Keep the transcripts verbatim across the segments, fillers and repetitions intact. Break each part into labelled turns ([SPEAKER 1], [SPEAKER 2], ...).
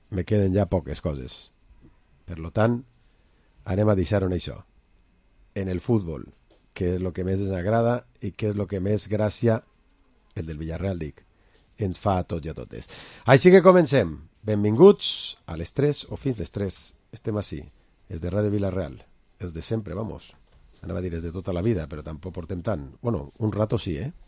[SPEAKER 1] me queden ja poques coses. Per lo tant, anem a deixar-ho en això. En el futbol, que és el que més ens agrada i que és el que més gràcia, el del Villarreal, dic, ens fa a tots i a totes. Així que comencem. Benvinguts a les tres o fins les tres. Estem així. És de Ràdio Villarreal. És de sempre, vamos. Anava a dir és de tota la vida, però tampoc portem tant. Bueno, un rato sí, eh?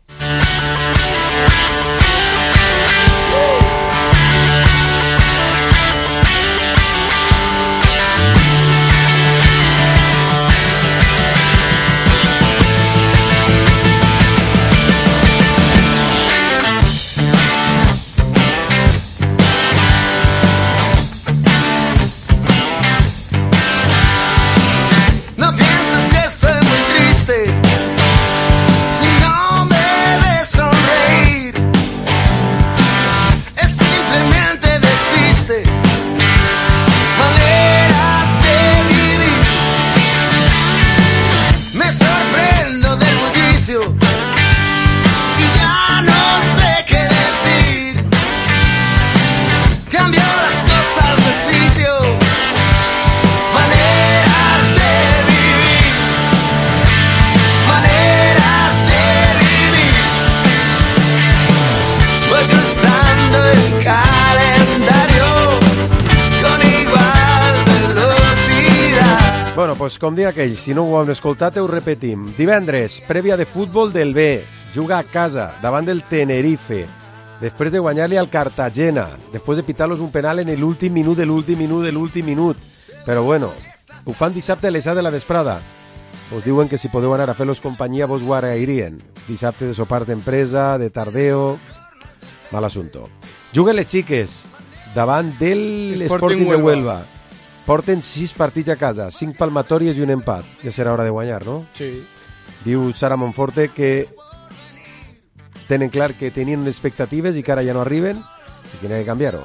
[SPEAKER 1] Pues com dia aquell, si no ho hem escoltat, ho repetim. Divendres, prèvia de futbol del B, juga a casa, davant del Tenerife, després de guanyar-li al Cartagena, després de pitar-los un penal en l'últim minut de l'últim minut de l'últim minut. Però bueno, ho fan dissabte a les set de la vesprada. Us diuen que si podeu anar a fer-los companyia vos ho agrairien. Dissabte de sopars d'empresa, de tardeo... Mal assunto. Juguen les xiques, davant del Sporting de Huelva. Porten sis partits a casa, cinc palmatòries i un empat. Ja serà hora de guanyar, no?
[SPEAKER 2] Sí.
[SPEAKER 1] Diu Sara Monforte que tenen clar que tenien expectatives i que ara ja no arriben i que n'ha de canviar-ho.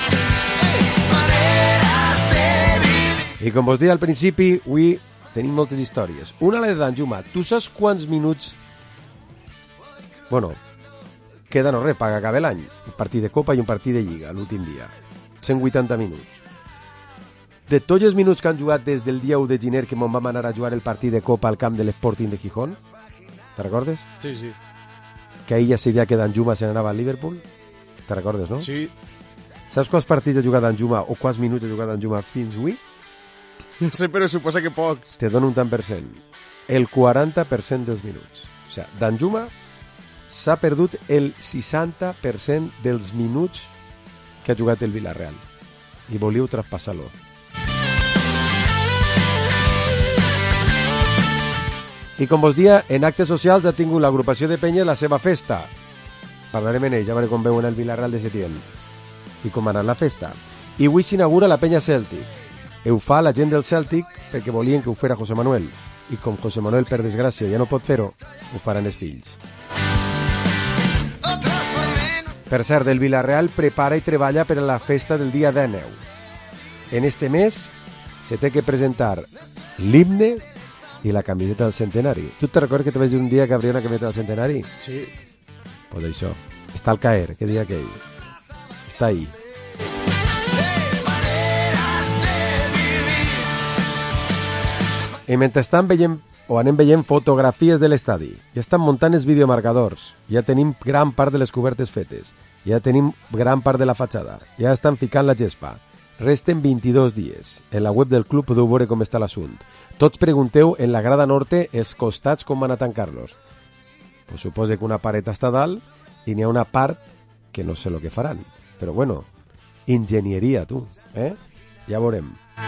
[SPEAKER 1] I com vos deia al principi, avui tenim moltes històries. Una la de Danjuma. Tu saps quants minuts... Bueno, queda no res, paga acabar l'any. Un partit de Copa i un partit de Lliga, l'últim dia. cent vuitanta minuts. De tots els minuts que han jugat des del dia u de gener que m'on vam anar a jugar el partit de Copa al camp de l'Sporting de Gijón, te recordes?
[SPEAKER 2] Sí, sí.
[SPEAKER 1] Que ahir ja sabia que Danjuma se n'anava al Liverpool, te recordes, no?
[SPEAKER 2] Sí.
[SPEAKER 1] Saps quants partits ha jugat Danjuma o quants minuts ha jugat Danjuma fins avui?
[SPEAKER 2] No sé, però suposa que pocs.
[SPEAKER 1] Te dono un tant per cent. El quaranta per cent dels minuts. O sigui, Danjuma s'ha perdut el seixanta per cent dels minuts que ha jugat el Villarreal. I volíeu traspassar-lo. I com vos dia, en actes socials ha tingut l'agrupació de Penyes la seva festa. Parlarem en ell, ja veurem com veuen el Villarreal de Setién. I com ha anat la festa. I avui s'inaugura la penya Cèltic. Ho fa la gent del Cèltic perquè volien que ho fera José Manuel. I com José Manuel, per desgràcia, ja no pot fer-ho, ho faran els fills. Per cert, el Villarreal prepara i treballa per a la festa del dia dinou. En este mes se té que presentar l'himne i la camiseta del centenari. Tu te recordes que te vaig dir un dia que habria una camiseta del centenari?
[SPEAKER 2] Sí.
[SPEAKER 1] Pues això. Està al caer, que dia aquell. Està ahí. I mentrestant veiem, o anem veient fotografies de l'estadi. Ja estan muntant els videomarcadors. Ja tenim gran part de les cobertes fetes. Ja tenim gran part de la fatxada. Ja estan ficant la gespa. Resten vint-i-dos dies. En la web del club podeu veure com està l'assunt. Tots pregunteu en la grada norte els costats com van a tancar-los. Pues suposa que una paret està dalt i n'hi ha una part que no sé el que faran. Però bueno, enginyeria, tu. Eh? Ja veurem.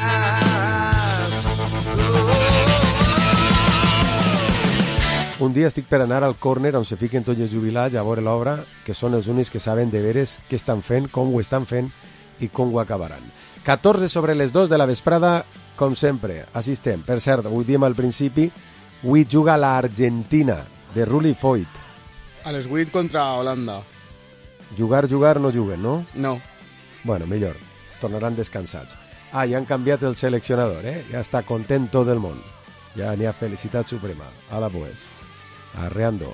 [SPEAKER 1] Un dia estic per anar al córner on se fiquen tots els jubilats a veure l'obra, que són els únics que saben de veres què estan fent, com ho estan fent i com ho acabaran. catorze sobre les dos de la vesprada, com sempre, assistem. Per cert, ho diem al principi, avui juga l'Argentina, de Rulli Foyt.
[SPEAKER 2] A les vuit contra Holanda.
[SPEAKER 1] Jugar, jugar, no juguen, no?
[SPEAKER 2] No.
[SPEAKER 1] Bueno, millor, tornaran descansats. Ah, ja han canviat el seleccionador, eh? Ja està content tot el món. Ja n'hi ha felicitat suprema. Ala pues, arreando.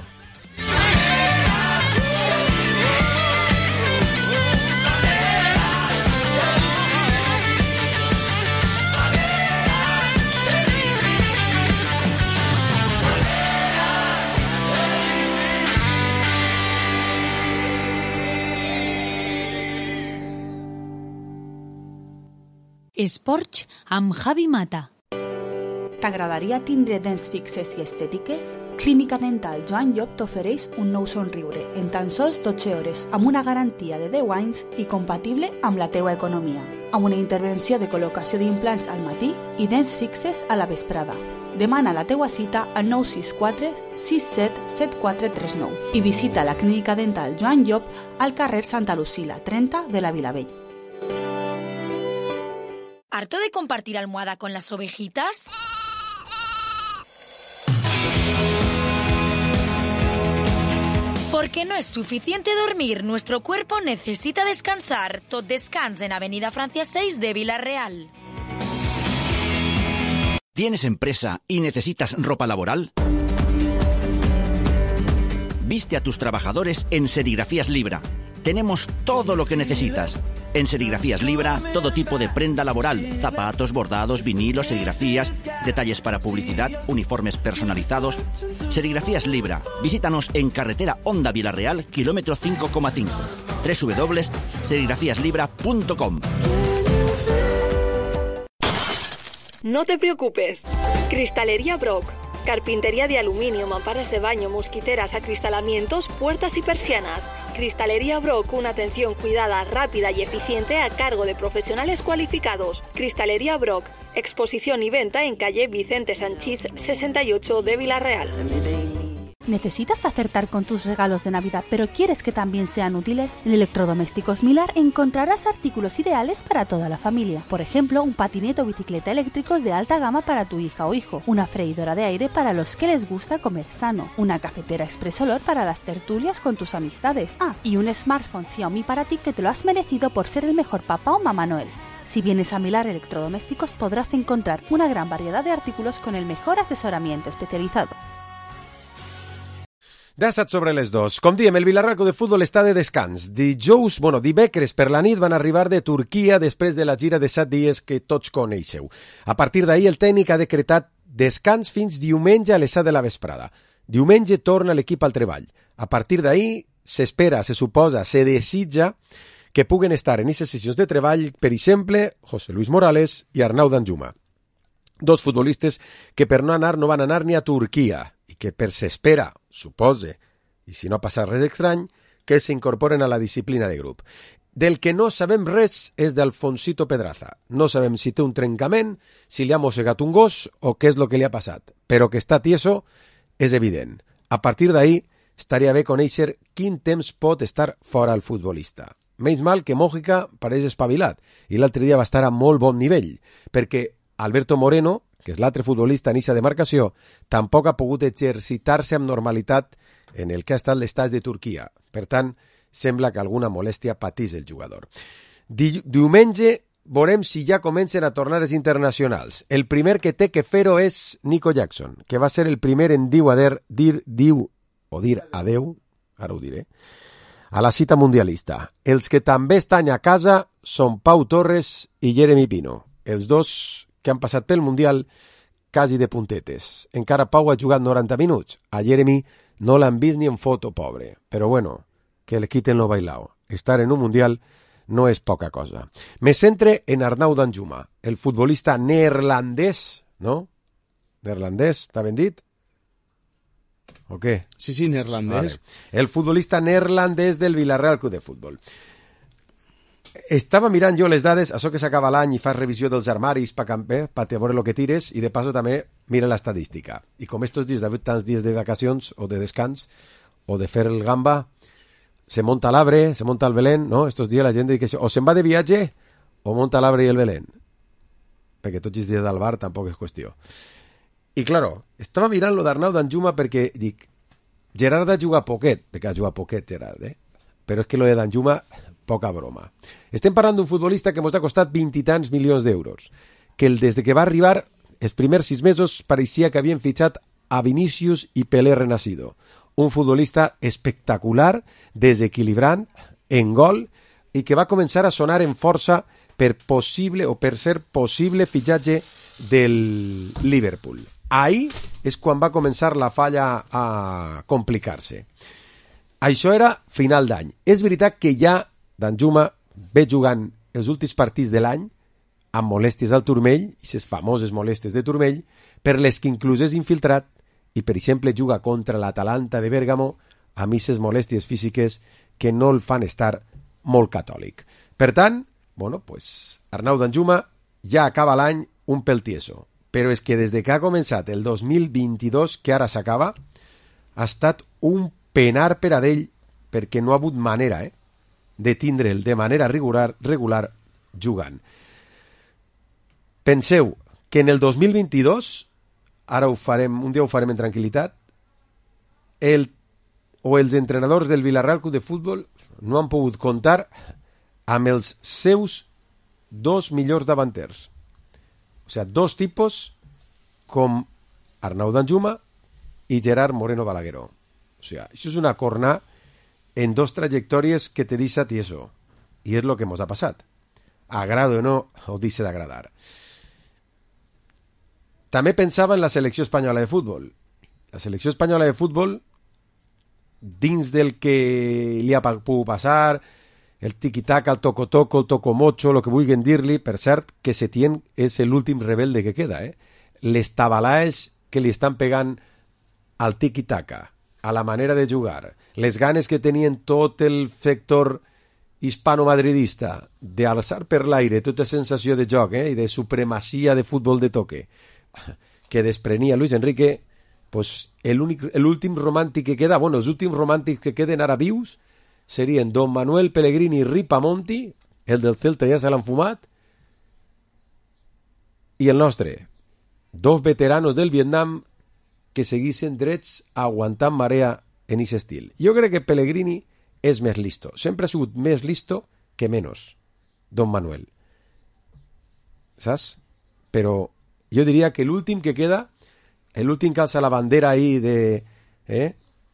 [SPEAKER 3] Esports amb Javi Mata.
[SPEAKER 4] T'agradaria tindre dents fixes i estètiques? Clínica Dental Joan Llop t'ofereix un nou somriure en tan sols dotze hores amb una garantia de deu anys i compatible amb la teua economia, amb una intervenció de col·locació d'implants al matí i dents fixes a la vesprada. Demana la teua cita al nou sis quatre sis set set quatre tres nou i visita la Clínica Dental Joan Llop al carrer Santa Lucila, trenta de la Vilavell.
[SPEAKER 3] ¿Harto de compartir almohada con las ovejitas? Porque no es suficiente dormir, nuestro cuerpo necesita descansar. Tot Descans en Avenida Francia seis de Villarreal.
[SPEAKER 5] ¿Tienes empresa y necesitas ropa laboral? Viste a tus trabajadores en Serigrafías Libra. Tenemos todo lo que necesitas. En Serigrafías Libra, todo tipo de prenda laboral, zapatos, bordados, vinilos, serigrafías, detalles para publicidad, uniformes personalizados. Serigrafías Libra. Visítanos en carretera Honda Villarreal, kilómetro cinco coma cinco. doble u doble u doble u punto serigrafías libra punto com.
[SPEAKER 6] No te preocupes. Cristalería Brock. Carpintería de aluminio, mamparas de baño, mosquiteras, acristalamientos, puertas y persianas. Cristalería Brock, una atención cuidada, rápida y eficiente a cargo de profesionales cualificados. Cristalería Brock, exposición y venta en calle Vicente Sanchís sesenta y ocho de Villarreal.
[SPEAKER 4] ¿Necesitas acertar con tus regalos de Navidad, pero quieres que también sean útiles? En Electrodomésticos Milar encontrarás artículos ideales para toda la familia. Por ejemplo, un patinete o bicicleta eléctricos de alta gama para tu hija o hijo, una freidora de aire para los que les gusta comer sano, una cafetera Express Olor para las tertulias con tus amistades. Ah, y un smartphone Xiaomi para ti que te lo has merecido por ser el mejor papá o mamá Noel. Si vienes a Milar Electrodomésticos podrás encontrar una gran variedad de artículos con el mejor asesoramiento especializado.
[SPEAKER 1] Dèsset sobre les dos. Com diem, el Villarreal Club de Futbol està de descans. Dijous, bueno, dimecres per la nit van arribar de Turquia després de la gira de set dies que tots coneixeu. A partir d'ahir el tècnic ha decretat descans fins diumenge a les set de la vesprada. Diumenge torna l'equip al treball. A partir d'ahir s'espera, se suposa, se desitja que puguen estar en aquestes sessions de treball, per exemple, José Luis Morales i Arnau Danjuma. Dos futbolistes que per no anar no van anar ni a Turquia i que per s'espera, supose, i si no ha passat res estrany, que s'incorporen a la disciplina de grup. Del que no sabem res és d'Alfonsito Pedraza. No sabem si té un trencament, si li ha mossegat un gos o què és el que li ha passat. Però que està tieso és evident. A partir d'ahir estaria bé conèixer quin temps pot estar fora el futbolista. Menys mal que Mójica pareix espavilat i l'altre dia va estar a molt bon nivell, perquè Alberto Moreno, que és l'altre futbolista en eixa demarcació, tampoc ha pogut exercitar-se amb normalitat en el que ha estat l'estat de Turquia. Per tant, sembla que alguna molèstia patís el jugador. Di- diumenge veurem si ja comencen a tornar els internacionals. El primer que té que fer-ho és Nico Jackson, que va ser el primer en diu ader, dir, diu o dir adeu, ara ho diré, a la cita mundialista. Els que també estan a casa són Pau Torres i Jeremy Pino, els dos que han passat pel Mundial quasi de puntetes. Encara Pau ha jugat noranta minuts. A Jeremy no l'han vist ni en foto, pobre. Però bueno, que le quiten lo bailao. Estar en un Mundial no és poca cosa. Me centre en Arnau Danjuma, el futbolista neerlandès, no? Neerlandès, t'ha ben dit? O què?
[SPEAKER 2] Sí, sí, neerlandès.
[SPEAKER 1] Vale. El futbolista neerlandès del Villarreal Club de Futbol. Estava mirant jo les dades, això que s'acaba l'any i fas revisió dels armaris per eh, pa veure el que tires i de passo també mira l'estadística. I com estos dies d'haver tants dies de vacacions o de descans o de fer el gamba, se monta l'arbre, se monta el Belén, no? Estos dies la gent diu que o se'n va de viatge o monta l'arbre i el Belén. Perquè tots els dies del bar tampoc és qüestió. I, claro, estava mirant lo d'Arnau Danjuma perquè dic, Gerard ha jugat poquet, perquè ha jugat poquet Gerard, eh? Però és que lo de Danjuma, poca broma. Estem parlant d'un futbolista que ens ha costat vint i tants milions d'euros, que el, des de que va arribar, els primers sis mesos pareixia que havien fitxat a Vinícius i Pelé renacido. Un futbolista espectacular, desequilibrant, en gol, i que va començar a sonar en força per possible o per ser possible fitxatge del Liverpool. Ahí és quan va començar la falla a complicar-se. Això era final d'any. És veritat que ja Danjuma ve jugant els últims partits de l'any amb molèsties al turmell, i les famoses molèsties de turmell, per les que inclús és infiltrat i, per exemple, juga contra l'Atalanta de Bèrgamo amb aquestes molèsties físiques que no el fan estar molt catòlic. Per tant, bueno, pues, Arnau Danjuma ja acaba l'any un pèl tieso, però és que des de que ha començat el dos mil vint-i-dos, que ara s'acaba, ha estat un penar per a d'ell, perquè no ha hagut manera eh, de tindre'l de manera regular, regular jugant. Penseu que en el dos mil vint-i-dos, ara ho farem, un dia ho farem en tranquil·litat, el, o els entrenadors del Villarreal Club de Futbol no han pogut comptar amb els seus dos millors davanters. O sigui, dos tipus com Arnau Danjuma i Gerard Moreno Balagueró. O sigui, això és una corna en dos trajectòries que te deixa tieso. I és el que ens ha passat. Agrada o no, o deixa d'agradar. També pensava en la selecció espanyola de futbol. La selecció espanyola de futbol, dins del que li ha pogut passar, el tiqui-taca, el toco-toco, el toco-mocho, el que vulguin dir-li, per cert, que Setién és l'últim rebelde que queda, eh? Les tabalaes que li estan pegant al tiqui-taca, a la manera de jugar, les ganes que tenien tot el sector hispano-madridista d'alçar per l'aire tota sensació de joc eh? I de supremacia de futbol de toque que desprenia Luis Enrique, pues l'últim romàntic que queda, bueno, els últims romàntics que queden ara vius serien Don Manuel Pellegrini Ripamonti, el del Celta ja se l'han fumat, i el nostre, dos veteranos del Vietnam que seguissin drets aguantant marea en aquest estil. Jo crec que Pellegrini és més listo. Sempre ha sigut més listo que menos, Don Manuel. Saps? Però jo diria que l'últim que queda, l'últim que alça la bandera ahí de... Eh?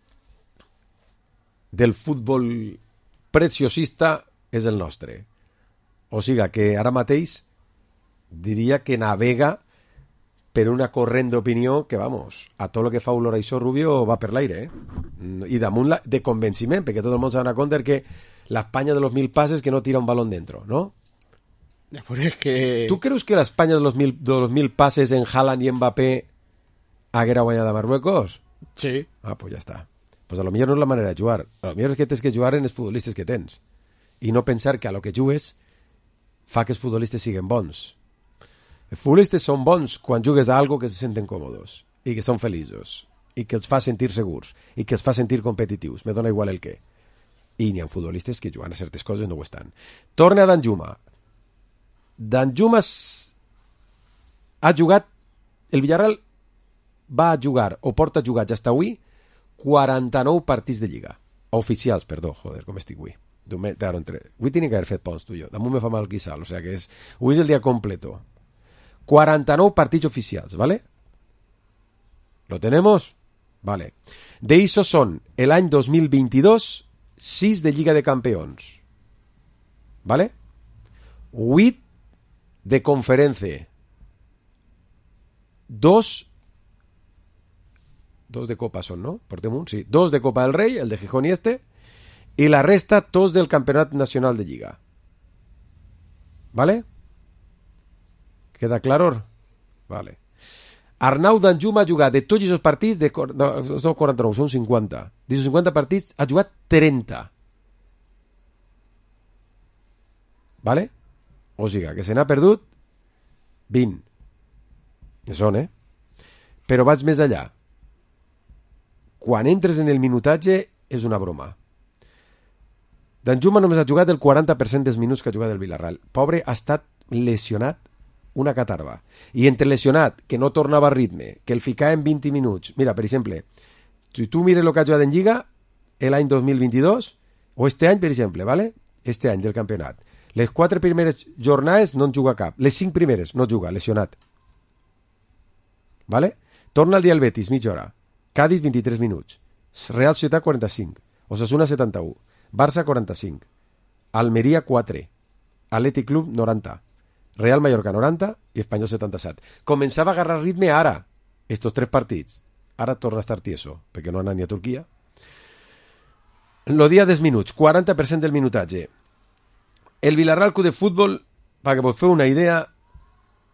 [SPEAKER 1] del futbol preciosista és el nostre. O sigui que ara mateix diria que navega per una corrent d'opinió que, vamos, a tot el que fa Oloraisó Rubio va per l'aire, eh? I damunt la, de convenciment, perquè tot el món s'ha d'anar a compte que l'Espanya de los mil passes que no tira un balón dentro, ¿no?
[SPEAKER 2] Ja, però és que...
[SPEAKER 1] ¿Tú creus que l'Espanya de los mil, de los mil passes en Haaland i Mbappé haguera guanyat a Marruecos?
[SPEAKER 2] Sí.
[SPEAKER 1] Ah, pues ja està. Pues a lo millor no és la manera de jugar. A lo millor és que tens que jugar en els futbolistes que tens. I no pensar que a lo que jugues fa que els futbolistes siguin bons. Els futbolistes són bons quan jugues a algo que se senten còmodes i que són feliços i que els fa sentir segurs i que els fa sentir competitius. Me dona igual el què. I n'hi ha futbolistes que jugant a certes coses no ho estan. Torna a Danjuma. Danjuma ha jugat... El Villarreal va jugar o porta jugats fins avui quaranta-nou partits de Lliga. Oficials, perdó, joder, com estic avui. Avui tenia que haver fet ponts, tu i jo. Damunt me fa mal quissal, o sea que és... Avui és el dia completo. quaranta-nou partits oficials, ¿vale? ¿Lo tenemos? Vale. De esos son, el any dos mil veintidós, sis de Lliga de Campeons. ¿Vale? huit de Conferència. Dos... Dos de Copa son, ¿no? Portem un, sí. Dos de Copa del Rey, el de Gijón y este. Y la resta, dos del Campeonato Nacional de Lliga. ¿Vale? Queda clar? Vale. Arnau Danjuma ha jugat de tots aquests partits, de, no, són quaranta-nou, són cinquanta. D'aquests cinquanta partits ha jugat trenta. ¿Vale? O sigui, que se n'ha perdut vint. Que són, eh? Però vaig més allà. Quan entres en el minutatge és una broma. Danjuma només ha jugat el quaranta per cent dels minuts que ha jugat el Villarreal. Pobre, ha estat lesionat una catarba. I entre lesionat, que no tornava a ritme, que el ficava en vint minuts. Mira, per exemple, si tu mires el que ha jugat en Lliga l'any dos mil vint-i-dos, o este any, per exemple, ¿vale? Este any del campionat. Les quatre primeres jornades no en juga cap. Les cinc primeres no juga, lesionat. ¿Vale? Torna al dia el Betis, mitja hora. Cádiz, vint-i-tres minuts. Real Societat, quaranta-cinc. Osasuna, setanta-u. Barça, quaranta-cinc. Almeria, quatre. Athletic Club, noranta. Real Mallorca, noranta. I Espanyol, setanta-set. Començava a agarrar ritme ara, estos tres partits. Ara torna a estar tieso, perquè no ha anat ni a Turquia. Lo dia dels minuts, quaranta per cent del minutatge. El Villarreal Club de Futbol, perquè vos feu una idea,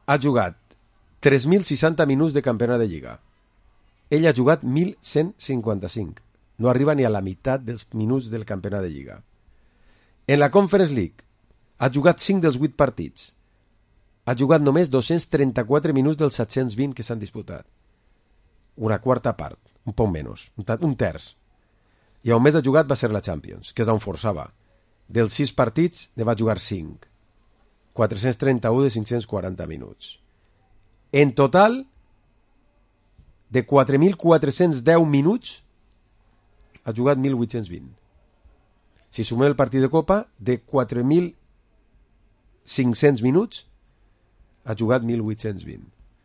[SPEAKER 1] ha jugat tres mil seixanta minuts de campionat de Lliga. Ell ha jugat mil cent cinquanta-cinc. No arriba ni a la meitat dels minuts del campionat de Lliga. En la Conference League ha jugat cinc dels vuit partits. Ha jugat només dos-cents trenta-quatre minuts dels set-cents vint que s'han disputat. Una quarta part, un poc menys, un terç. I on més ha jugat va ser la Champions, que és on forçava. Dels sis partits ne va jugar cinc. quatre-cents trenta-u de cinc-cents quaranta minuts. En total, de quatre mil quatre-cents deu minuts, ha jugat mil vuit-cents vint. Si sumem el partit de Copa, de quatre mil cinc-cents minuts, ha jugat mil vuit-cents vint.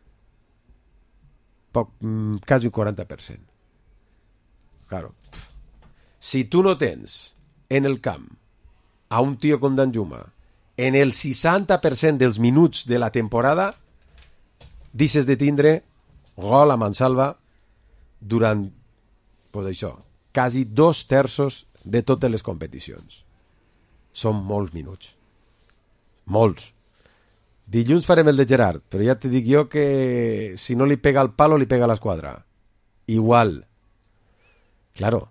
[SPEAKER 1] Poc, mm, quasi un quaranta per cent. Claro. Si tu no tens en el camp a un tio com Danjuma en el seixanta per cent dels minuts de la temporada, deixes de tindre gol a mansalva durant, pues això, quasi dos terços de totes les competicions. Són molts minuts. Molts. Dilluns farem el de Gerard, però ja te dic jo que si no li pega al palo, li pega a l'esquadra. Igual. Claro.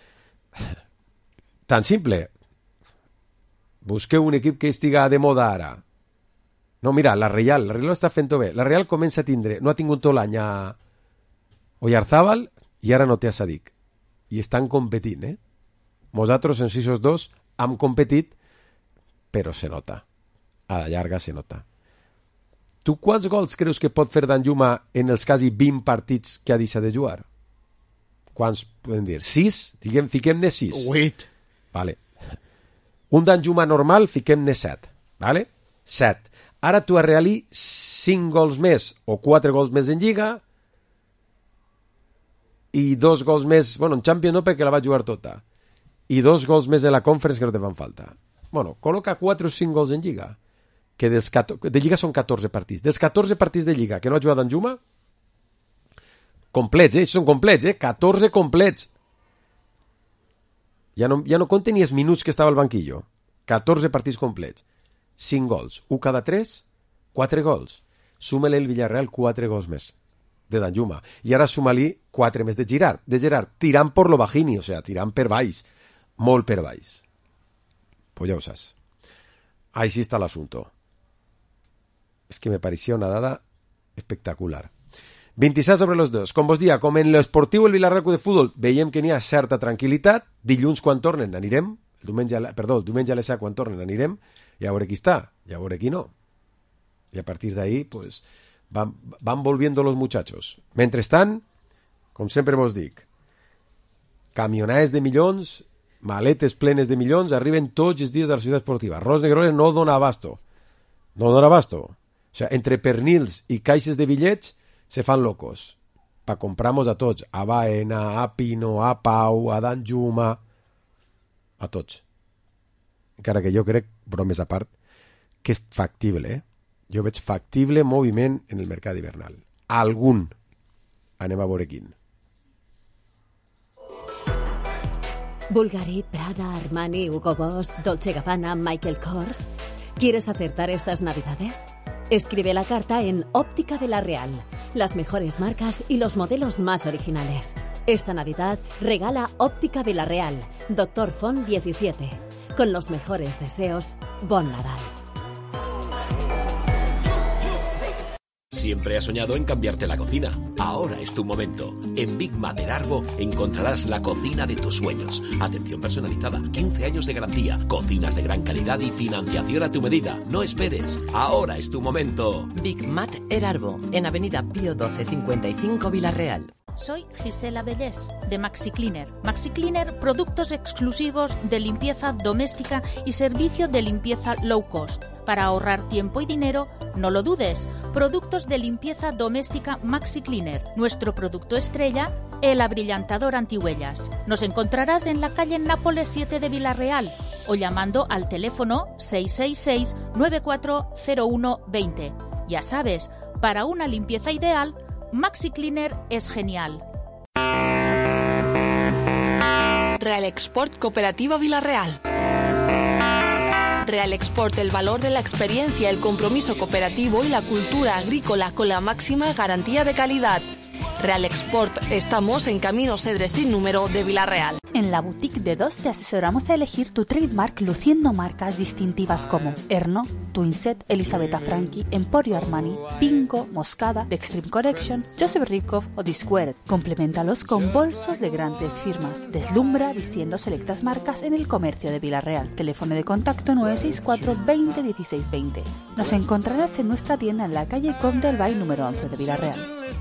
[SPEAKER 1] Tan simple. Busqueu un equip que estiga de moda ara. No, mira, la Real, la Real està fent-ho bé. La Real comença a tindre, no ha tingut tot l'any a Oyarzábal i ara no té a Sadik. I estan competint, eh? Nosaltres en sis dos hem competit, però se nota. A la llarga se nota. Tu quants gols creus que pot fer Danjuma en els quasi vint partits que ha deixat de jugar? Quants podem dir? Sis? Diguem, fiquem-ne sis.
[SPEAKER 2] Vuit.
[SPEAKER 1] Vale. Un Danjuma normal, fiquem-ne set. Vale? Set. Ara tu a Realí cinc gols més o quatre gols més en Lliga i dos gols més, bueno, en Champions no perquè la va jugar tota, i dos gols més en la Conference que no te fan falta. Bueno, col·loca quatre o cinc gols en Lliga, que dels catorze, de Lliga són catorze partits. Dels catorze partits de Lliga que no ha jugat Danjuma, complets, eh? Són complets, eh? catorze complets. Ja no, ja no compten ni els minuts que estava al banquillo. catorze partits complets. cinc gols. un cada tres, quatre gols. Súmale el Villarreal quatre gols més de Danjuma. I ara suma-li quatre més de Girard. De Girard, tirant por lo bajini, o sea, tirant per baix. Molt per baix. Pues ya usas. Ahí sí está el asunto. Es que me parecía una dada espectacular. vint-i-set sobre los dos. Com vos dia, com en l'esportiu el Villarreal Club de Futbol, veiem que n'hi ha certa tranquil·litat. Dilluns, quan tornen, anirem. El diumenge, perdó, el diumenge a l'E S A, quan tornen, anirem. I a veure qui està, i a veure qui no. Y a partir de ahí, pues, van, van volviendo los muchachos. Mentrestant, com sempre vos dic, camionades de milions, maletes plenes de milions, arriben tots els dies de la ciutat esportiva. Ros Negrores no dona abasto. No dona abasto. O sea, entre pernils i caixes de bitllets se fan locos. Pa compramos a tots. A Baena, a Pino, a Pau, a Danjuma, a tots. Encara que jo crec, bromes a part, que és factible, eh? Jo veig factible moviment en el mercat hivernal. Algun. Anem a veure quin.
[SPEAKER 7] Bulgari, Prada, Armani, Hugo Boss, Dolce Gabbana, Michael Kors. ¿Quieres acertar estas navidades? Escribe la carta en Óptica de la Real. Las mejores marcas y los modelos más originales. Esta Navidad regala Óptica Villarreal, Doctor Font diecisiete. Con los mejores deseos, Bon Nadal.
[SPEAKER 8] Siempre has soñado en cambiarte la cocina. Ahora es tu momento. En Big Mater Arbo encontrarás la cocina de tus sueños. Atención personalizada, quince años de garantía, cocinas de gran calidad y financiación a tu medida. No esperes. Ahora es tu momento.
[SPEAKER 9] Big Mater Arbo, en Avenida Pío doce cincuenta y cinco Villarreal.
[SPEAKER 3] Soy Gisela Bellés, de Maxi Cleaner. Maxi Cleaner, productos exclusivos de limpieza doméstica y servicio de limpieza low cost. Para ahorrar tiempo y dinero, no lo dudes. Productos de limpieza doméstica Maxi Cleaner. Nuestro producto estrella, el abrillantador antihuellas. Nos encontrarás en la calle Nápoles siete de Villarreal o llamando al teléfono seis seis seis, nueve cuatro cero uno, veinte. Ya sabes, para una limpieza ideal, Maxi Cleaner es genial.
[SPEAKER 6] Real Export Cooperativa Villarreal. Real Export, el valor de la experiencia, el compromiso cooperativo y la cultura agrícola con la máxima garantía de calidad. Real Export, estamos en Camino Cedres sin número de Vila-real.
[SPEAKER 4] En la boutique de dos te asesoramos a elegir tu trademark luciendo marcas distintivas como Erno, Twinset, Elisabetta Franchi, Emporio Armani, Pinco, Moscada, The Extreme Collection, Joseph Rikov o Disquared. Compleméntalos con bolsos de grandes firmas. Deslumbra vistiendo selectas marcas en el comercio de Vila-real. Teléfono de contacto nueve seis cuatro veinte dieciséis veinte. Nos encontrarás en nuestra tienda en la calle Comte del Bay número once de Vila-real.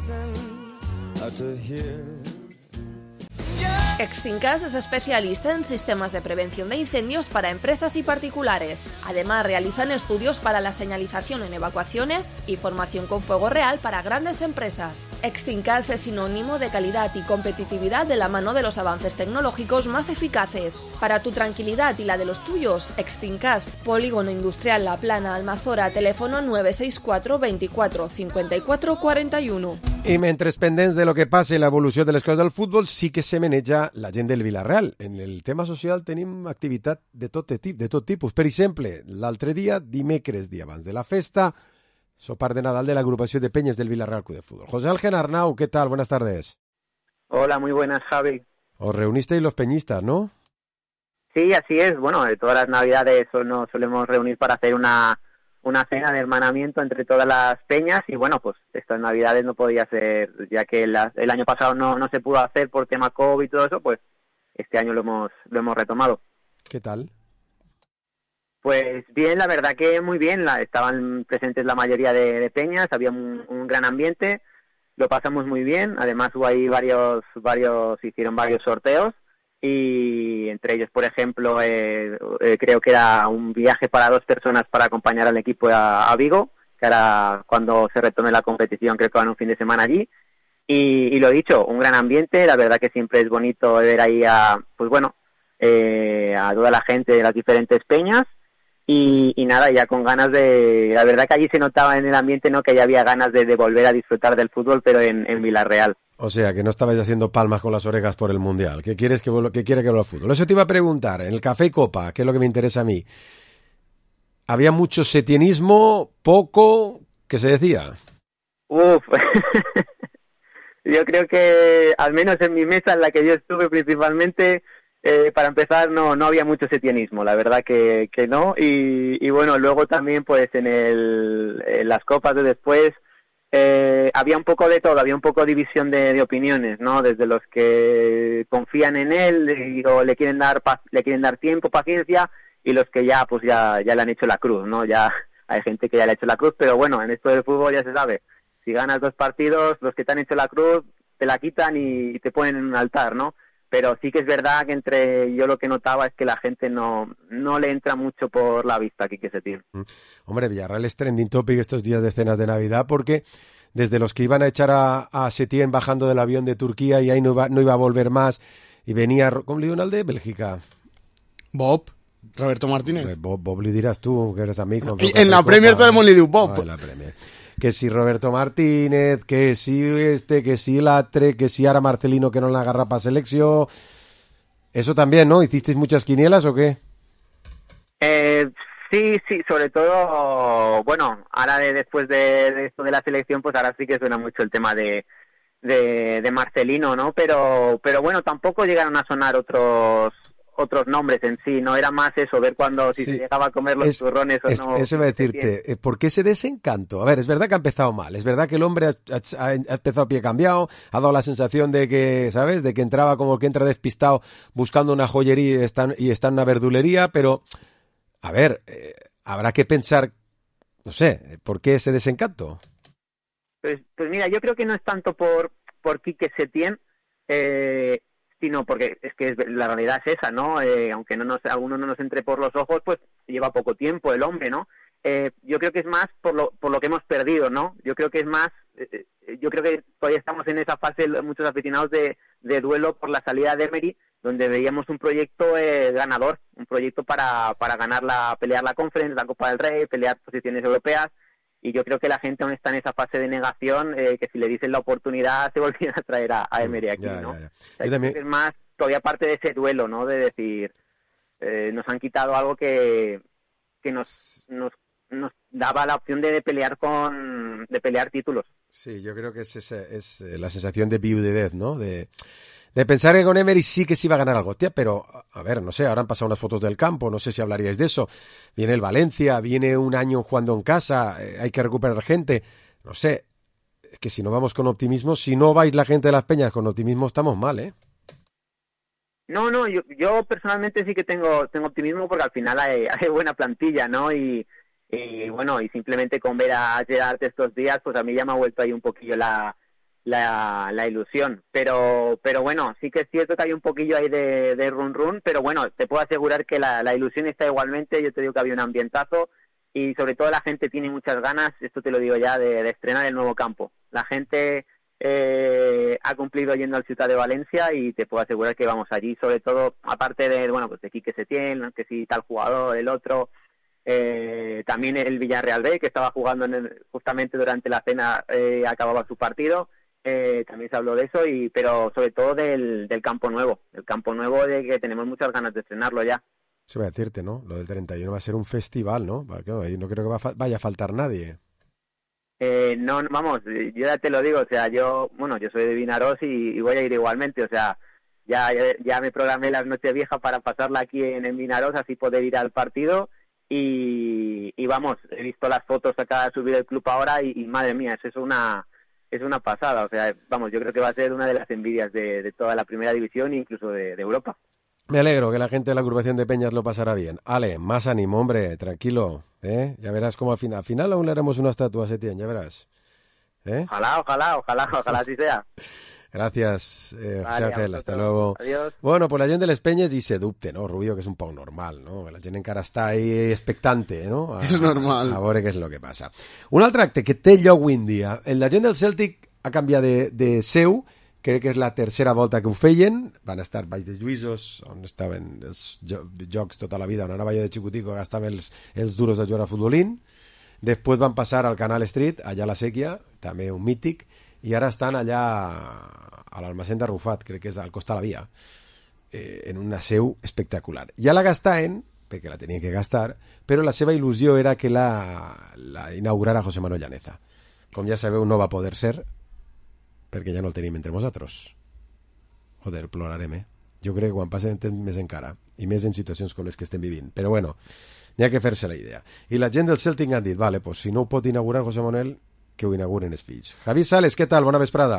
[SPEAKER 6] Extincas es especialista en sistemas de prevención de incendios para empresas y particulares. Además, realizan estudios para la señalización en evacuaciones y formación con fuego real para grandes empresas. Extincas es sinónimo de calidad y competitividad de la mano de los avances tecnológicos más eficaces. Para tu tranquilidad y la de los tuyos, Extincas, Polígono Industrial La Plana, Almazora, teléfono nueve seis cuatro veinticuatro cincuenta y cuatro cuarenta y uno.
[SPEAKER 1] I mentre pendents de lo que passi l'evolució de les coses del futbol, sí que se maneja la gent del Vila-real. En el tema social tenim activitat de tot, de, de tot tipus. Per exemple, l'altre dia, dimecres, dia abans de la festa, sopar de Nadal de la agrupació de peñas del Vila-real Club de Fútbol. José Ángel Arnau, ¿qué tal? Buenas tardes.
[SPEAKER 10] Hola, muy buenas, Javi.
[SPEAKER 1] Os reunisteis los peñistas, ¿no?
[SPEAKER 10] Sí, así es. Bueno, de todas las Navidades nos solemos reunir para hacer una... una cena de hermanamiento entre todas las peñas y bueno, pues estas Navidades no podía ser, ya que la, el año pasado no, no se pudo hacer por tema COVID y todo eso, pues este año lo hemos lo hemos retomado.
[SPEAKER 1] ¿Qué tal?
[SPEAKER 10] Pues bien, la verdad que muy bien, la, estaban presentes la mayoría de, de peñas, había un, un gran ambiente, lo pasamos muy bien, además hubo ahí varios, varios, hicieron varios sorteos, y entre ellos, por ejemplo, eh, eh, creo que era un viaje para dos personas para acompañar al equipo a, a Vigo, que era cuando se retome la competición, creo que van un fin de semana allí, y, y lo dicho, un gran ambiente, la verdad que siempre es bonito ver ahí a, pues bueno, eh, a toda la gente de las diferentes peñas, y, y nada, ya con ganas de, la verdad que allí se notaba en el ambiente, ¿no?, que ya había ganas de, de volver a disfrutar del fútbol, pero en, en Vila-real.
[SPEAKER 1] O sea, que no estabais haciendo palmas con las orejas por el Mundial. ¿Qué quieres que, que quiere que vuelva al fútbol? Eso te iba a preguntar. En el Café y Copa, que es lo que me interesa a mí, ¿había mucho setienismo, poco? ¿Qué se decía?
[SPEAKER 10] Uf, yo creo que, al menos en mi mesa, en la que yo estuve principalmente, eh, para empezar, no no había mucho setienismo, la verdad que, que no. Y, y bueno, luego también, pues en, el, en las copas de después, Eh, había un poco de todo, había un poco de división de, de opiniones, ¿no? Desde los que confían en él y, o le quieren dar le quieren dar tiempo, paciencia, y los que ya pues ya ya le han hecho la cruz, ¿no? Ya hay gente que ya le ha hecho la cruz, pero bueno, en esto del fútbol ya se sabe, si ganas dos partidos, los que te han hecho la cruz te la quitan y, y te ponen en un altar, ¿no? Pero sí que es verdad que entre yo lo que notaba es que la gente no no le entra mucho por la vista aquí que se tiene.
[SPEAKER 1] Hombre, Villarreal es trending topic estos días de cenas de Navidad porque desde los que iban a echar a, a Setién bajando del avión de Turquía y ahí no iba, no iba a volver más y venía, ¿cómo le dio el de Bélgica?
[SPEAKER 2] Bob, Roberto Martínez.
[SPEAKER 1] Pues Bob, Bob le dirás tú, que eres amigo.
[SPEAKER 2] Y en la Premier todo el mundo le dio Bob.
[SPEAKER 1] No, en la Premier. Que si Roberto Martínez, que si este, que si Latre, que si ahora Marcelino que no la agarra para selección. Eso también, ¿no? ¿Hicisteis muchas quinielas o qué?
[SPEAKER 10] Eh, sí, sí, sobre todo, bueno, ahora de, después de, de esto de la selección, pues ahora sí que suena mucho el tema de, de, de Marcelino, ¿no? Pero, pero bueno, tampoco llegaron a sonar otros otros nombres en sí, no era más eso, ver cuando si sí, se llegaba a comer los es, turrones o
[SPEAKER 1] es,
[SPEAKER 10] no.
[SPEAKER 1] Eso iba a decirte, ¿por qué ese desencanto? A ver, es verdad que ha empezado mal, es verdad que el hombre ha, ha, ha empezado a pie cambiado, ha dado la sensación de que, ¿sabes?, de que entraba como el que entra despistado buscando una joyería y está, y está en una verdulería, pero, a ver, eh, habrá que pensar, no sé, ¿por qué ese desencanto?
[SPEAKER 10] Pues, pues mira, yo creo que no es tanto por, por Quique Setién, eh, sino porque es que la realidad es esa, ¿no? Eh, aunque no nos, a uno no nos entre por los ojos, pues lleva poco tiempo el hombre, ¿no? Eh, yo creo que es más por lo por lo que hemos perdido, ¿no? Yo creo que es más, eh, yo creo que todavía estamos en esa fase, muchos aficionados, de, de duelo por la salida de Emery, donde veíamos un proyecto eh, ganador, un proyecto para, para ganar la, pelear la Conference, la Copa del Rey, pelear posiciones europeas, y yo creo que la gente aún está en esa fase de negación, eh, que si le dicen la oportunidad se volvían a traer a, a Emery aquí, ya, ¿no? Ya, ya. O sea, también... Es más todavía parte de ese duelo, ¿no? De decir, eh, nos han quitado algo que, que nos, nos, nos daba la opción de, de pelear con de pelear títulos.
[SPEAKER 1] Sí, yo creo que es, ese, es la sensación de viudez, ¿no? De, de pensar que con Emery sí que sí iba a ganar algo, tía, pero, a ver, no sé, ahora han pasado unas fotos del campo, no sé si hablaríais de eso. Viene el Valencia, viene un año jugando en casa, eh, hay que recuperar gente, no sé. Es que si no vamos con optimismo, si no vais la gente de las Peñas con optimismo, estamos mal, ¿eh?
[SPEAKER 10] No, no, yo, yo personalmente sí que tengo tengo optimismo porque al final hay, hay buena plantilla, ¿no? Y, y bueno, y simplemente con ver a Gerard estos días, pues a mí ya me ha vuelto ahí un poquillo la, la, la ilusión. Pero pero bueno, sí que es cierto que hay un poquillo ahí de, de run run, pero bueno, te puedo asegurar que la, la ilusión está igualmente. Yo te digo que había un ambientazo y sobre todo la gente tiene muchas ganas, esto te lo digo ya, de, de estrenar el nuevo campo. La gente... Eh, ha cumplido yendo al Ciutat de Valencia y te puedo asegurar que vamos allí, sobre todo, aparte de, bueno, pues de Quique Setién, que si tal jugador, el otro, eh, también el Villarreal B, que estaba jugando en el, justamente durante la cena, eh, acababa su partido, eh, también se habló de eso, y pero sobre todo del, del campo nuevo, el campo nuevo de que tenemos muchas ganas de estrenarlo ya.
[SPEAKER 1] Se va a decirte, ¿no? Lo del treinta y uno va a ser un festival, ¿no? Ahí no creo que va a vaya a faltar nadie.
[SPEAKER 10] Eh, no, no, vamos, yo ya te lo digo, o sea, yo, bueno, yo soy de Vinarós y, y voy a ir igualmente, o sea, ya, ya, ya me programé las Nocheviejas para pasarla aquí en, en Vinarós, así poder ir al partido y, y vamos, he visto las fotos que acaba de subir el club ahora y, y madre mía, eso es una, es una pasada, o sea, vamos, yo creo que va a ser una de las envidias de, de toda la primera división e incluso de, de Europa.
[SPEAKER 1] Me alegro que la gente de la agrupación de Peñas lo pasará bien. Ale, más ánimo, hombre, tranquilo, ¿eh? Ya verás cómo al final, al final aún le haremos una estatua a Setién, ya verás. ¿Eh?
[SPEAKER 10] Ojalá, ojalá, ojalá, ojalá así sea.
[SPEAKER 1] Gracias, eh,
[SPEAKER 10] Vale,
[SPEAKER 1] José Ángel, hasta luego.
[SPEAKER 10] Adiós.
[SPEAKER 1] Bueno, pues la gent de les Penyes i se dubte, no, Rubio, que és un poc normal, no? La gent encara està ahí expectante, no? A,
[SPEAKER 2] és normal.
[SPEAKER 1] A, a veure què és el que passa. Un altre acte que té lloc avui en dia, el la gent del Celtic ha canviat de, de seu, crec que és la tercera volta que ho feien, van estar baix de Lluïsos, on estaven els jo jocs tota la vida, on anava jo de xicutico, gastava els, els duros de jugar a futbolín, després van passar al Canal Street, allà a la Sèquia, també un mític, i ara estan allà a l'almacén de Rufat, crec que és al costat de la via, eh, en una seu espectacular. Ja la gastaven, perquè la tenien que gastar, però la seva il·lusió era que la, la inaugurara José Manuel Llaneza. Com ja sabeu, no va poder ser, perquè ja no el tenim entre nosaltres. Joder, plorarem, eh? Jo crec que quan passen temps més encara, i més en situacions com les que estem vivint. Però bueno, n'hi ha que fer-se la idea. I la gent del Celtic han dit, vale, pues si no ho pot inaugurar José Manuel, que ho inauguren els fills. Javi Sales, què tal? Bona vesprada.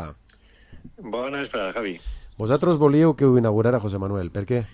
[SPEAKER 11] Bona vesprada, Javi.
[SPEAKER 1] Vosaltres volíeu que ho inaugurara José Manuel, per què?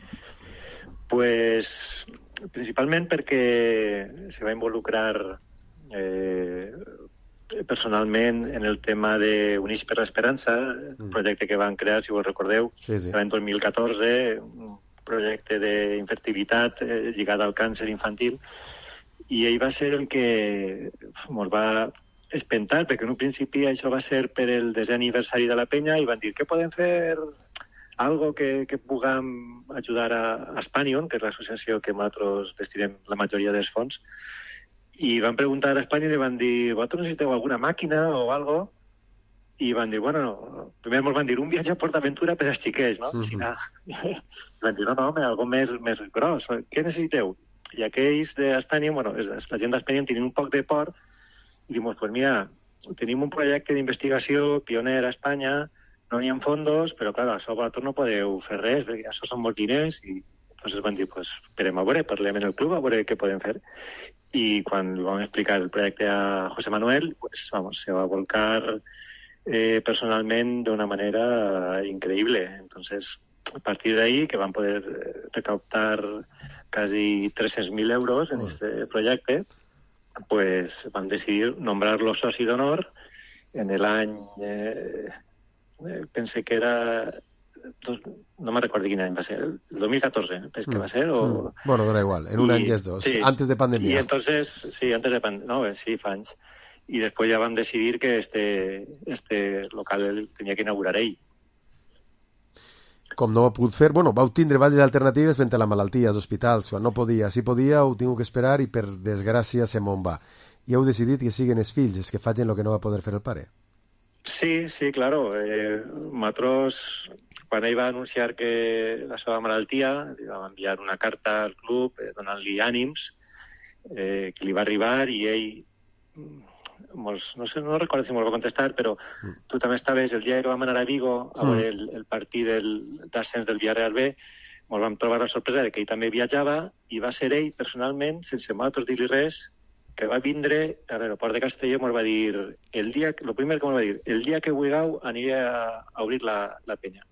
[SPEAKER 11] Pues principalment perquè se va involucrar eh, personalment en el tema de Units per l'Esperança, un projecte que van crear, si vos recordeu, sí, sí. l'any dos mil catorze, un projecte d'infertilitat eh, lligat al càncer infantil, i ell va ser el que ens va espentar, perquè en un principi això va ser per el desè aniversari de la penya i van dir que podem fer algo que, que puguem ajudar a, a Spanion, que és l'associació que nosaltres destinem la majoria dels fons, i van preguntar a Espanya i van dir, vosaltres necessiteu alguna màquina o algo? I van dir, bueno, no. Primer ens van dir un viatge a PortAventura per als xiquets, no? Uh-huh. I van dir, no, no, home, algo més, més gros. Què necessiteu? I aquells d'Espanya, bueno, la gent d'Espanya tenien un poc de por i diuen, pues mira, tenim un projecte d'investigació pioner a Espanya, no hi ha fondos, però clar, això vosaltres no podeu fer res, perquè això són molts diners, i llavors van dir, pues esperem a veure, parlem en el club, a veure què podem fer. Y cuando le vamos a explicar el proyecto a José Manuel, pues vamos, se va a volcar eh, personalmente de una manera increíble. Entonces, a partir de ahí, que van a poder recautar casi trescientos mil euros en este proyecto, pues van a decidir nombrarlo soci d'honor en el año, eh, pensé que era... Dos, no me recuerdo quién año va a ser, el dos mil catorce, ¿ves que va a ser? O...
[SPEAKER 1] Bueno, da igual, en un y, año es dos, sí, antes de pandemia.
[SPEAKER 11] Y entonces, sí, antes de pandemia, no, sí, fans. Y después ya van a decidir que este, este local tenía que inaugurar ell.
[SPEAKER 1] Com no ho ha pogut fer, bueno, vau tindre diverses alternatives frente a la malaltia, als hospitals, quan no podia, si podia ho tinc que esperar i per desgràcia se me'n va. I heu decidit que siguen els fills, els que facin el que no va poder fer el pare.
[SPEAKER 11] Sí, sí, claro. Eh, nosaltres, quan ell va anunciar que la seva malaltia, li vam enviar una carta al club eh, donant-li ànims eh, que li va arribar i ell mos, no sé, no recordo si m'ho va contestar, però mm. tu també estaves el dia que vam anar a Vigo a veure mm. el, el partit d'ascens del Villarreal B, ens vam trobar la sorpresa de que ell també viatjava i va ser ell personalment, sense nosaltres dir-li res, que va vindre a l'aeroport de Castelló i ens va dir, el dia, el primer que ens va dir, el dia que vulgueu aniré a, a obrir la, la penya.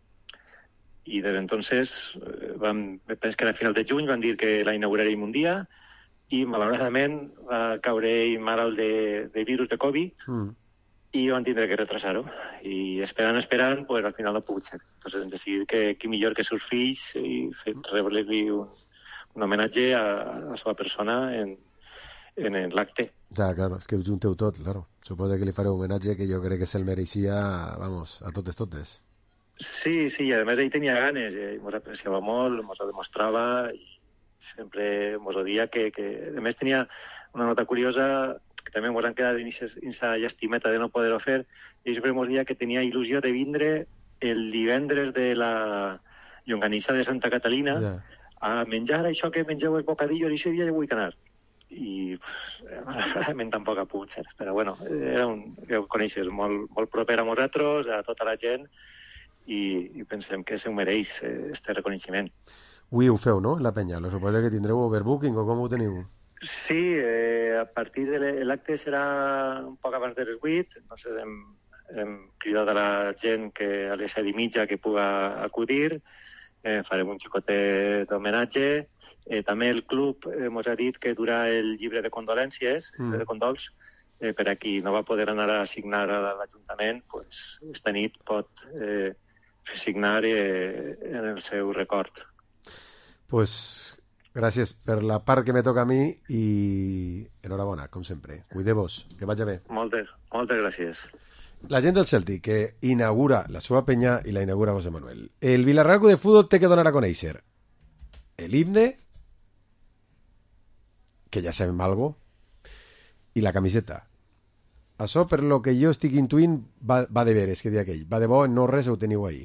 [SPEAKER 11] I des d'entonces, vam, penso que era a final de juny, van dir que la inauguraríem un dia i malauradament va caure ell malalt de, de virus de Covid mm. i van tindre que retrasar-ho. I esperant, esperant, pues, al final no ha pogut ser. Entonces hem decidit que qui millor que seus fills i rebre-li un, un homenatge a, a la seva persona en en l'acte.
[SPEAKER 1] Ja, claro, és que ho junteu tot, claro. Suposa que li fareu homenatge que jo crec que se'l mereixia, vamos, a totes, totes.
[SPEAKER 11] Sí, sí, i a més ell tenia ganes, eh? Mos apreciava molt, mos ho demostrava i sempre mos ho dia que, que... A més tenia una nota curiosa, que també mos han quedat dins aquesta llastimeta de no poder-ho fer, i sempre mos dia que tenia il·lusió de vindre el divendres de la llonganissa de Santa Catalina yeah. a menjar això que mengeu els bocadillos i aquest dia jo vull anar. I malauradament tampoc ha pogut ser, però bueno, era un, ja ho coneixes, molt, molt proper a nosaltres, a tota la gent, i, i pensem que se ho mereix este reconeixement.
[SPEAKER 1] Avui ho feu, no?, la penya? Lo suposa que tindreu overbooking o com ho teniu?
[SPEAKER 11] Sí, eh, a partir de l'acte serà un poc abans de les vuit, entonces hem, hem cridat a la gent que a les set i mitja que puga acudir, eh, farem un xicotet d'homenatge. Eh, també el club eh, ens ha dit que durà el llibre de condolències, mm. de condols, eh, per a qui no va poder anar a signar a l'Ajuntament, pues, esta nit pot eh, signar eh, en el seu record.
[SPEAKER 1] Pues gràcies per la part que me toca a mi i enhorabona, com sempre. Cuideu-vos, que vagi bé.
[SPEAKER 11] Moltes, moltes gràcies.
[SPEAKER 1] La gent del Celtic que inaugura la seva penya i la inaugura José Manuel. El Villarreal de Futbol té que donar a conèixer el himne, que ja sabem algo, i la camiseta. Això, per lo que jo estic intuint, va, va de veres, que dia aquell. Va de bo, no res ho teniu ahí.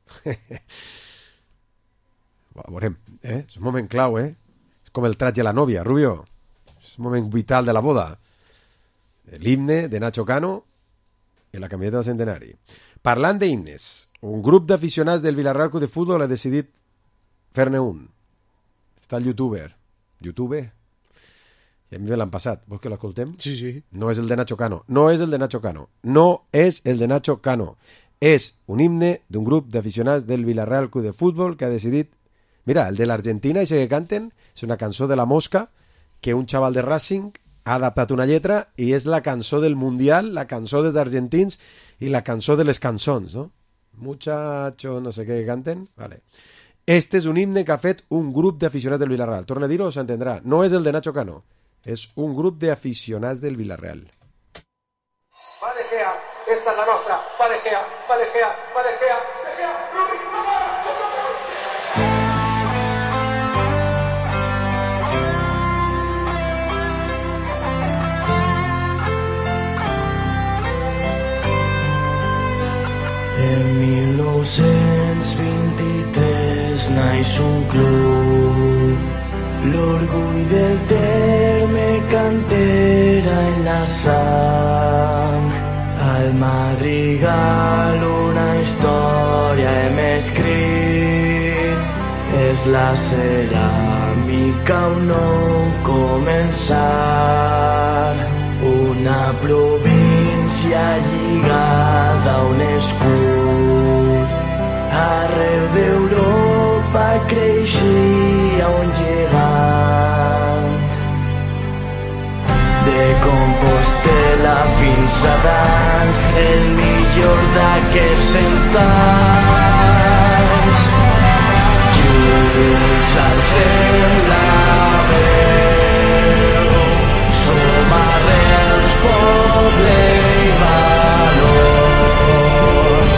[SPEAKER 1] Veurem, eh? És un moment clau, eh? És com el traje de la nòvia, Rubio. És un moment vital de la boda. L'himne de Nacho Cano i la camiseta del centenari. Parlant d'himnes, un grup d'aficionats del Villarreal de Futbol ha decidit fer-ne un. Està el youtuber. YouTube? I a mi me l'han passat. Vols que l'escoltem?
[SPEAKER 2] Sí, sí.
[SPEAKER 1] No és el de Nacho Cano. No és el de Nacho Cano. No és el de Nacho Cano. És un himne d'un grup d'aficionats del Villarreal Club de Futbol que ha decidit... Mira, el de l'Argentina, i que canten, és una cançó de La Mosca que un xaval de Racing ha adaptat una lletra i és la cançó del Mundial, la cançó dels argentins i la cançó de les cançons, no? Muchacho, no sé què canten. Vale. Este és un himne que ha fet un grup d'aficionats del Villarreal. Torna a dir-ho, s'entendrà. No és el de Nacho Cano. És un grup d'aficionats del Villarreal.
[SPEAKER 12] Va de Gea, esta es la nostra. Va de Gea, va de Gea, va de Gea, de Gea, Rubí,
[SPEAKER 13] En mil nou-cents vint-i-tres naix un club, l'orgull del terme cantera en la sang. Al Madrigal una història hem escrit, és la ceràmica un nou començar, una província lligada a un escut. Arreu d'Europa creixia un gegant, de Compostela fins a Dans, el millor d'aquests cent anys. Junts alcem la veu, som arrels, poble i valors,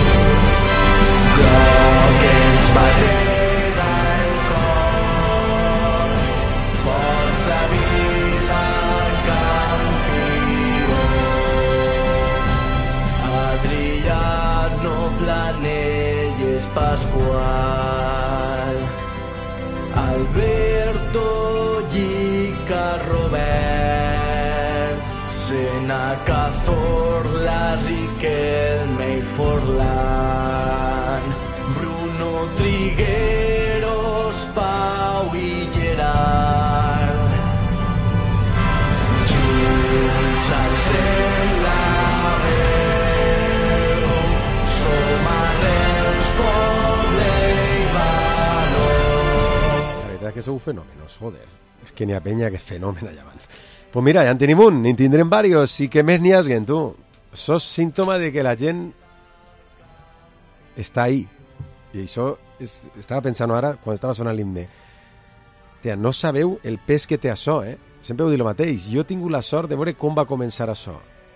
[SPEAKER 13] groc ens batega el cor, força Vila campió. Adriano Planelles Pasqual, Alberto Llica Robert, Sena Cazorla, Riquelme y Forlán, Bruno Trigueros, Pau y Gerard, Junts al Sela veu, som arrels, poble i valor.
[SPEAKER 1] La verdad es que son fenómenos, joder. Es que ni a peña que fenómena llaman. Pues mira, ja en tenim un, ni tindrem varios, i que més n'hi hasguen, tu. Això és símptoma de que la gent està ahí. I això, és, estava pensant ara, quan estava sonant l'himne, hòstia, no sabeu el pes que té això, eh? Sempre ho dic el mateix. Jo he tingut la sort de veure com va començar això.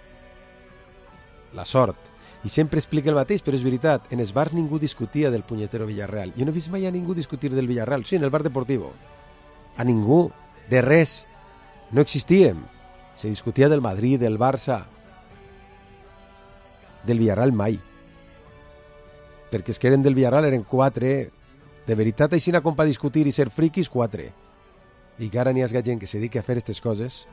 [SPEAKER 1] La sort. I sempre explica el mateix, però és veritat. En els bars ningú discutia del punyetero Villarreal. Jo no he vist mai a ningú discutir del Villarreal. Sí, en el bar deportivo. A ningú. De res. No existíem. Se discutia del Madrid, del Barça. Del Villarreal mai. Perquè els que eren del Villarreal eren quatre. De veritat, així com per discutir i ser friquis, quatre. I que ara n'hi ha gent que se dedica a fer aquestes coses.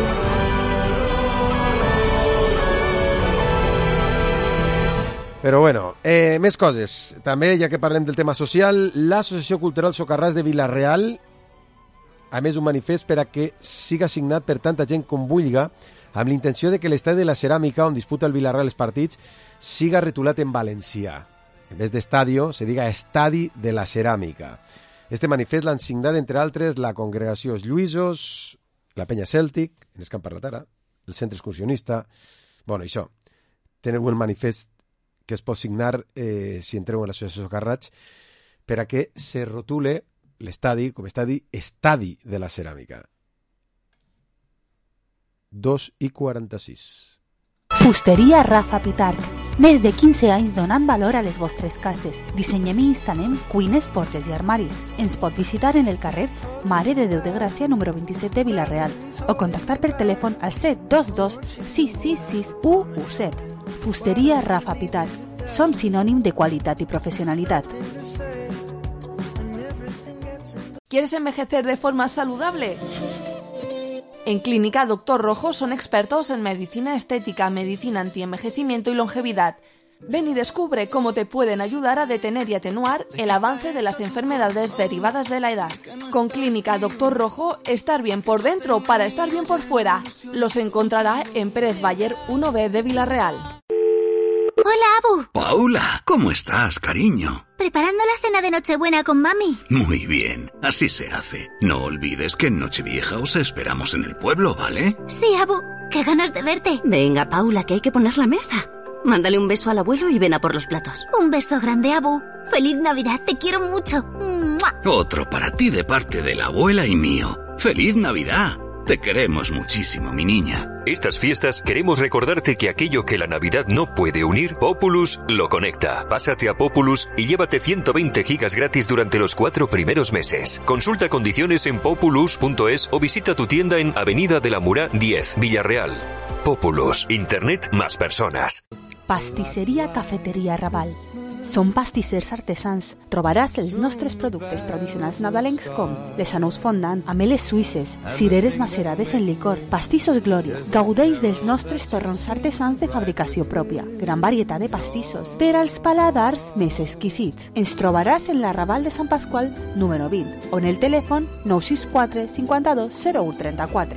[SPEAKER 1] Però bueno, eh, més coses. També, ja que parlem del tema social, l'Associació Cultural Socarràs de Vila-real, a més un manifest per a que siga signat per tanta gent com vulga, amb l'intenció de que l'estadi de la ceràmica, on disputa el Vila-real els partits, siga retolat en valencià. En vez d'estadio, se diga Estadi de la Ceràmica. Este manifest l'han signat, entre altres, la Congregació Els Lluïsos, la Penya Cèltic, en el Camp Parlat ara, el Centre Excursionista. Bueno, això. Tenen un manifest que es pot signar eh, si entreu en l'Associació Socarràs per a que se rotule l'estadi com estadi Estadi de la Ceràmica. dos i quaranta-sis.
[SPEAKER 4] Fusteria Rafa Pitarch. Més de quinze anys donant valor a les vostres cases. Dissenyem i instal·lem cuines, portes i armaris. Ens pot visitar en el carrer Mare de Déu de Gràcia número vint-i-set de Vila-real o contactar per telèfon al set dos dos sis sis sis u u set. Fusteria Rafa Pitarch. Som sinònim de qualitat i professionalitat.
[SPEAKER 14] ¿Quieres envejecer de forma saludable? En Clínica Doctor Rojo son expertos en medicina estética, medicina antienvejecimiento y longevidad. Ven y descubre cómo te pueden ayudar a detener y atenuar el avance de las enfermedades derivadas de la edad. Con Clínica Doctor Rojo, estar bien por dentro para estar bien por fuera. Los encontrará en Pérez Bayer uno B de Vila-real.
[SPEAKER 15] Hola, Abu.
[SPEAKER 16] Paula, ¿cómo estás, cariño?
[SPEAKER 15] Preparando la cena de Nochebuena con mami.
[SPEAKER 16] Muy bien, así se hace. No olvides que en Nochevieja os esperamos en el pueblo, ¿vale?
[SPEAKER 15] Sí, Abu. Qué ganas de verte.
[SPEAKER 17] Venga, Paula, que hay que poner la mesa. Mándale un beso al abuelo y ven a por los platos.
[SPEAKER 15] Un beso grande, Abu. Feliz Navidad, te quiero mucho. ¡Mua!
[SPEAKER 16] Otro para ti de parte de la abuela y mío. ¡Feliz Navidad! Te queremos muchísimo, mi niña.
[SPEAKER 18] Estas fiestas queremos recordarte que aquello que la Navidad no puede unir, Populus lo conecta. Pásate a Populus y llévate ciento veinte gigas gratis durante los cuatro primeros meses. Consulta condiciones en populus punto es o visita tu tienda en Avenida de la Murá diez, Villarreal. Populus, internet más personas.
[SPEAKER 4] Pastisseria Cafeteria Raval. Som pastissers artesans. Trobaràs els nostres productes tradicionals nadalencs com les anous fondant, ameles suïsses, cireres macerades en licor, pastissos Glòria. Gaudeix dels nostres torrons artesans de fabricació pròpia. Gran varietat de pastissos per als paladars més exquisits. Ens trobaràs en la Raval de Sant Pasqual número vint o en el telèfon nou sis quatre cinquanta-dos zero u trenta-quatre.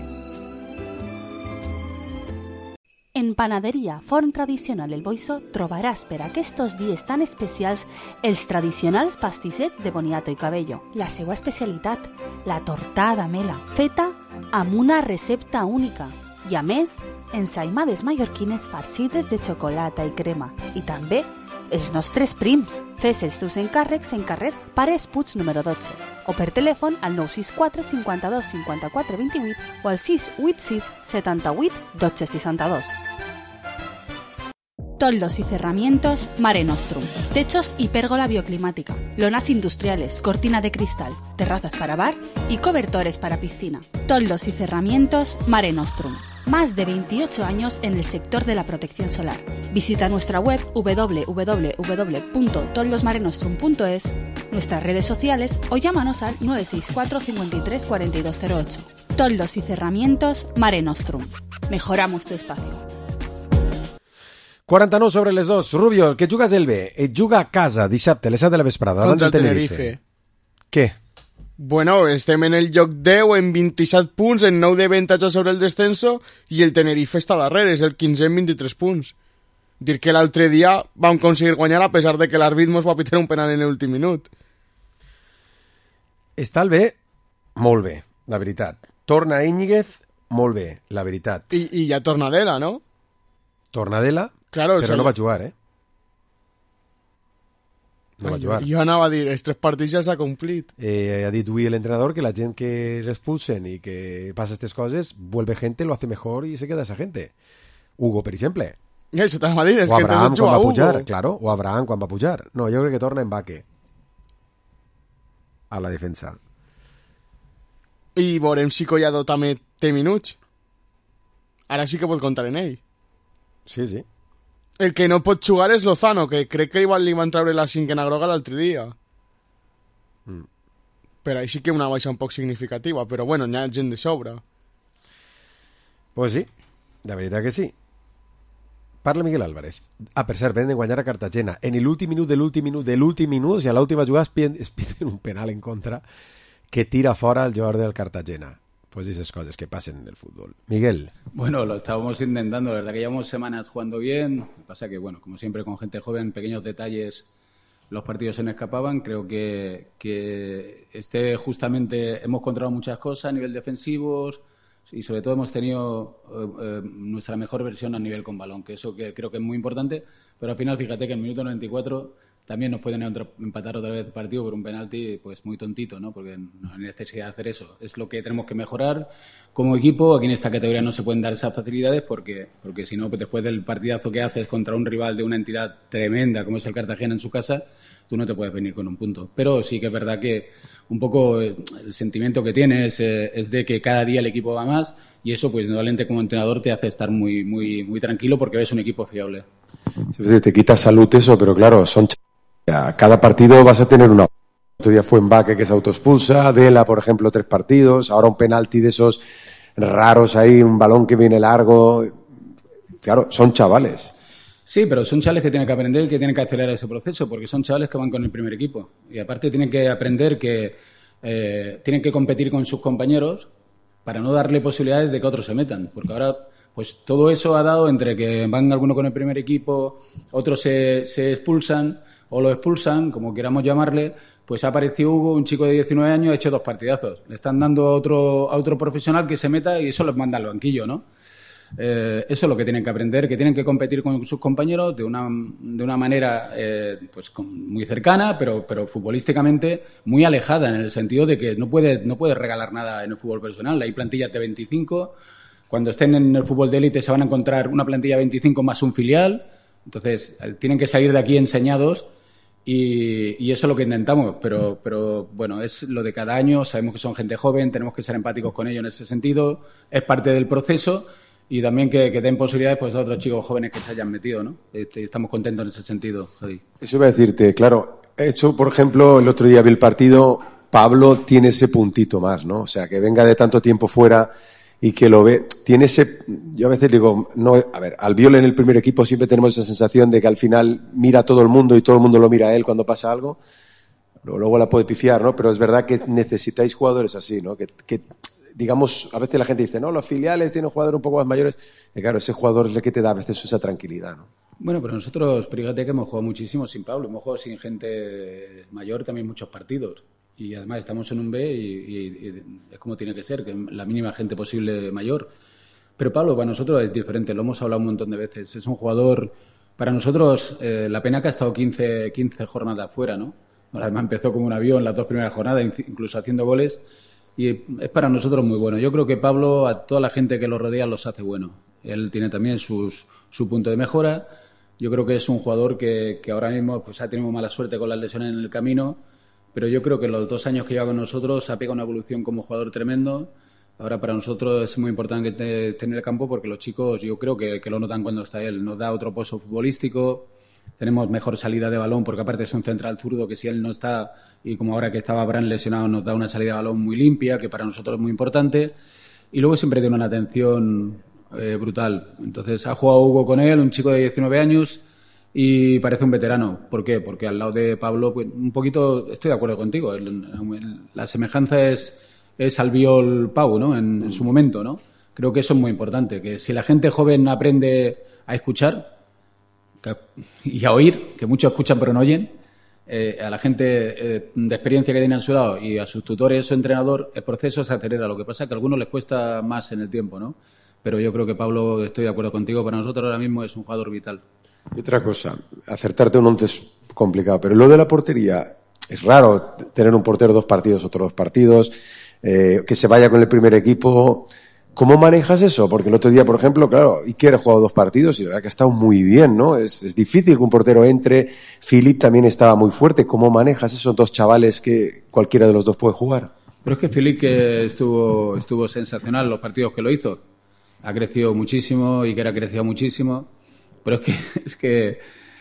[SPEAKER 4] En Panaderia Forn Tradicional El Boixó trobaràs per aquests dies tan especials els tradicionals pastissets de boniato i cabello. La seva especialitat, la tortada mela, feta amb una recepta única. I a més, ensaïmades mallorquines farcides de xocolata i crema. I també els nostres prims. Fes els teus encàrrecs en carrer Pares Puig número dotze o per telèfon al nou sis quatre cinquanta-dos cinquanta-quatre vint-i-vuit o al sis vuit sis setanta-vuit dotze seixanta-dos. Toldos y cerramientos Mare Nostrum. Techos y pérgola bioclimática. Lonas industriales, cortina de cristal, terrazas para bar y cobertores para piscina. Toldos y cerramientos Mare Nostrum. Más de veintiocho años en el sector de la protección solar. Visita nuestra web doble u doble u doble u punto toldosmarenostrum punto es, nuestras redes sociales o llámanos al nueve seis cuatro cincuenta y tres cuarenta y dos cero ocho. Toldos y cerramientos Mare Nostrum. Mejoramos tu espacio.
[SPEAKER 1] quaranta-nou sobre les dos. Rubio, el que juga és el B. Et juga a casa dissabte a les set de la vesprada davant
[SPEAKER 2] Contra
[SPEAKER 1] del
[SPEAKER 2] el
[SPEAKER 1] Tenerife.
[SPEAKER 2] Tenerife.
[SPEAKER 1] Què?
[SPEAKER 2] Bueno, estem en el lloc deu, en vint-i-set punts, en nou d'avantatge sobre el descenso, i el Tenerife està darrere, és el quinze en vint-i-tres punts. Dir que l'altre dia vam aconseguir guanyar a pesar de que l'àrbit mos va pitar un penal en l'últim minut.
[SPEAKER 1] Està el B molt bé, la veritat. Torna Íñiguez molt bé, la veritat.
[SPEAKER 2] I, i ja Tornadella, no?
[SPEAKER 1] Tornadella,
[SPEAKER 2] claro,
[SPEAKER 1] però
[SPEAKER 2] o sea,
[SPEAKER 1] no va jugar, eh? No va jugar.
[SPEAKER 2] Jo anava a dir, els tres partits ja s'ha complit.
[SPEAKER 1] Eh, ha dit avui l'entrenador que la gent que l'expulsen y que pasa estas cosas, vuelve gente, lo hace mejor y se queda esa gente. Hugo, per exemple.
[SPEAKER 2] Eso t'anava a dir, és
[SPEAKER 1] o
[SPEAKER 2] que
[SPEAKER 1] Abraham
[SPEAKER 2] entonces
[SPEAKER 1] quan va
[SPEAKER 2] Hugo.
[SPEAKER 1] pujar, claro, o Abraham quan va pujar. No, jo crec que torna en Baque a la defensa.
[SPEAKER 2] I veurem si Collado també té minuts. Ara sí que pot comptar en ell.
[SPEAKER 1] Sí, sí.
[SPEAKER 2] El que no pot jugar és Lozano, que crec que igual li van treure la cinquena groga l'altre dia.
[SPEAKER 1] Mm.
[SPEAKER 2] Però ahí sí que una baixa un poc significativa, però bueno, n'hi ha gent de sobre.
[SPEAKER 1] Pues sí, de veritat que sí. Parla Miguel Álvarez. Ah, per cert, ven de guanyar a Cartagena. En l'últim minut de l'últim minut de l'últim minut, i a l'última jugada es piden, es piden un penal en contra que tira fora el jugador del Cartagena. Pues esas cosas que pasen en el fútbol. Miguel.
[SPEAKER 19] Bueno, lo estábamos intentando, la verdad que llevamos semanas jugando bien. Lo que pasa que, bueno, como siempre con gente joven, pequeños detalles, los partidos se nos escapaban. Creo que, que este justamente hemos controlado muchas cosas a nivel defensivos y sobre todo hemos tenido eh, eh, nuestra mejor versión a nivel con balón, que eso que creo que es muy importante. Pero al final, fíjate que en el minuto noventa y cuatro también nos pueden empatar otra vez el partido por un penalti pues muy tontito, ¿no? Porque no hay necesidad de hacer eso. Es lo que tenemos que mejorar como equipo. Aquí en esta categoría no se pueden dar esas facilidades porque, porque si no, pues después del partidazo que haces contra un rival de una entidad tremenda como es el Cartagena en su casa, tú no te puedes venir con un punto. Pero sí que es verdad que un poco el sentimiento que tienes eh, es de que cada día el equipo va más y eso, pues, indudablemente como entrenador te hace estar muy, muy, muy tranquilo porque ves un equipo fiable.
[SPEAKER 1] Sí, te quita salud eso, pero claro, son ch... cada partido vas a tener una... Otro día fue en Baque que se autoexpulsa, Dela, por ejemplo, tres partidos, ahora un penalti de esos raros ahí, un balón que viene largo. Claro, son chavales.
[SPEAKER 19] Sí, pero son chavales que tienen que aprender, que tienen que acelerar ese proceso, porque son chavales que van con el primer equipo. Y aparte tienen que aprender que eh, tienen que competir con sus compañeros para no darle posibilidades de que otros se metan. Porque ahora, pues todo eso ha dado entre que van algunos con el primer equipo, otros se, se expulsan o lo expulsan, como queramos llamarle, pues ha aparecido Hugo, un chico de diecinueve años, ha hecho dos partidazos. Le están dando a otro, a otro profesional que se meta y eso los manda al banquillo, ¿no? Eh, eso es lo que tienen que aprender, que tienen que competir con sus compañeros de una, de una manera eh, pues con, muy cercana, pero, pero futbolísticamente muy alejada, en el sentido de que no puedes no puede regalar nada en el fútbol profesional. Hay plantillas de veinticinco, cuando estén en el fútbol de élite se van a encontrar una plantilla de veinticinco más un filial, entonces tienen que salir de aquí enseñados y, y eso es lo que intentamos, pero, pero bueno, es lo de cada año, sabemos que son gente joven, tenemos que ser empáticos con ellos en ese sentido, es parte del proceso. Y también que, que den posibilidades pues, a otros chicos jóvenes que se hayan metido, ¿no? Estamos contentos en ese sentido, Javi.
[SPEAKER 1] Eso iba a decirte, claro, hecho, por ejemplo, el otro día vi el partido, Pablo tiene ese puntito más, ¿no? O sea, que venga de tanto tiempo fuera y que lo ve, tiene ese, yo a veces digo, no, a ver, al Albiol en el primer equipo siempre tenemos esa sensación de que al final mira a todo el mundo y todo el mundo lo mira a él cuando pasa algo, luego la puede pifiar, ¿no? Pero es verdad que necesitáis jugadores así, ¿no? Que, que digamos, a veces la gente dice, no, los filiales tienen jugadores un poco más mayores. Y claro, ese jugador es el que te da a veces esa tranquilidad, ¿no?
[SPEAKER 19] Bueno, pero nosotros, fíjate que hemos jugado muchísimo sin Pablo, hemos jugado sin gente mayor también muchos partidos. Y además estamos en un B y, y, y es como tiene que ser, que la mínima gente posible mayor. Pero Pablo, para nosotros es diferente, lo hemos hablado un montón de veces. Es un jugador, para nosotros, eh, la pena que ha estado quince, quince jornadas fuera, ¿no? Además empezó como un avión las dos primeras jornadas, incluso haciendo goles. Y es para nosotros muy bueno. Yo creo que Pablo, a toda la gente que lo rodea, los hace bueno. Él tiene también sus, su punto de mejora. Yo creo que es un jugador que, que ahora mismo pues, ha tenido mala suerte con las lesiones en el camino, pero yo creo que en los dos años que lleva con nosotros ha pegado una evolución como jugador tremendo. Ahora para nosotros es muy importante que esté en el campo porque los chicos yo creo que, que lo notan cuando está él. Nos da otro pozo futbolístico. Tenemos mejor salida de balón porque aparte es un central zurdo que si él no está y como ahora que estaba Abraham lesionado nos da una salida de balón muy limpia que para nosotros es muy importante y luego siempre tiene una atención eh, brutal. Entonces ha jugado Hugo con él, un chico de diecinueve años, y parece un veterano. ¿Por qué? Porque al lado de Pablo, pues, un poquito, estoy de acuerdo contigo, el, el, la semejanza es, es Albiol Pau, ¿no? En, en su momento, ¿no? Creo que eso es muy importante, que si la gente joven aprende a escuchar que, y a oír, que muchos escuchan pero no oyen, eh, a la gente eh, de experiencia que tiene a su lado y a sus tutores o entrenador, el proceso se acelera. Lo que pasa es que a algunos les cuesta más en el tiempo, ¿no? Pero yo creo que Pablo, estoy de acuerdo contigo, para nosotros ahora mismo es un jugador vital.
[SPEAKER 1] Y otra cosa, acertarte un once es complicado, pero lo de la portería, es raro tener un portero dos partidos, otros dos partidos, eh, que se vaya con el primer equipo. ¿Cómo manejas eso? Porque el otro día, por ejemplo, claro, Iker ha jugado dos partidos y la verdad que ha estado muy bien, ¿no? Es, es difícil que un portero entre. Philip también estaba muy fuerte. ¿Cómo manejas esos dos chavales que cualquiera de los dos puede jugar?
[SPEAKER 19] Pero es que Philip que estuvo, estuvo sensacional los partidos que lo hizo. Ha crecido muchísimo, Iker ha crecido muchísimo. Pero es que, es que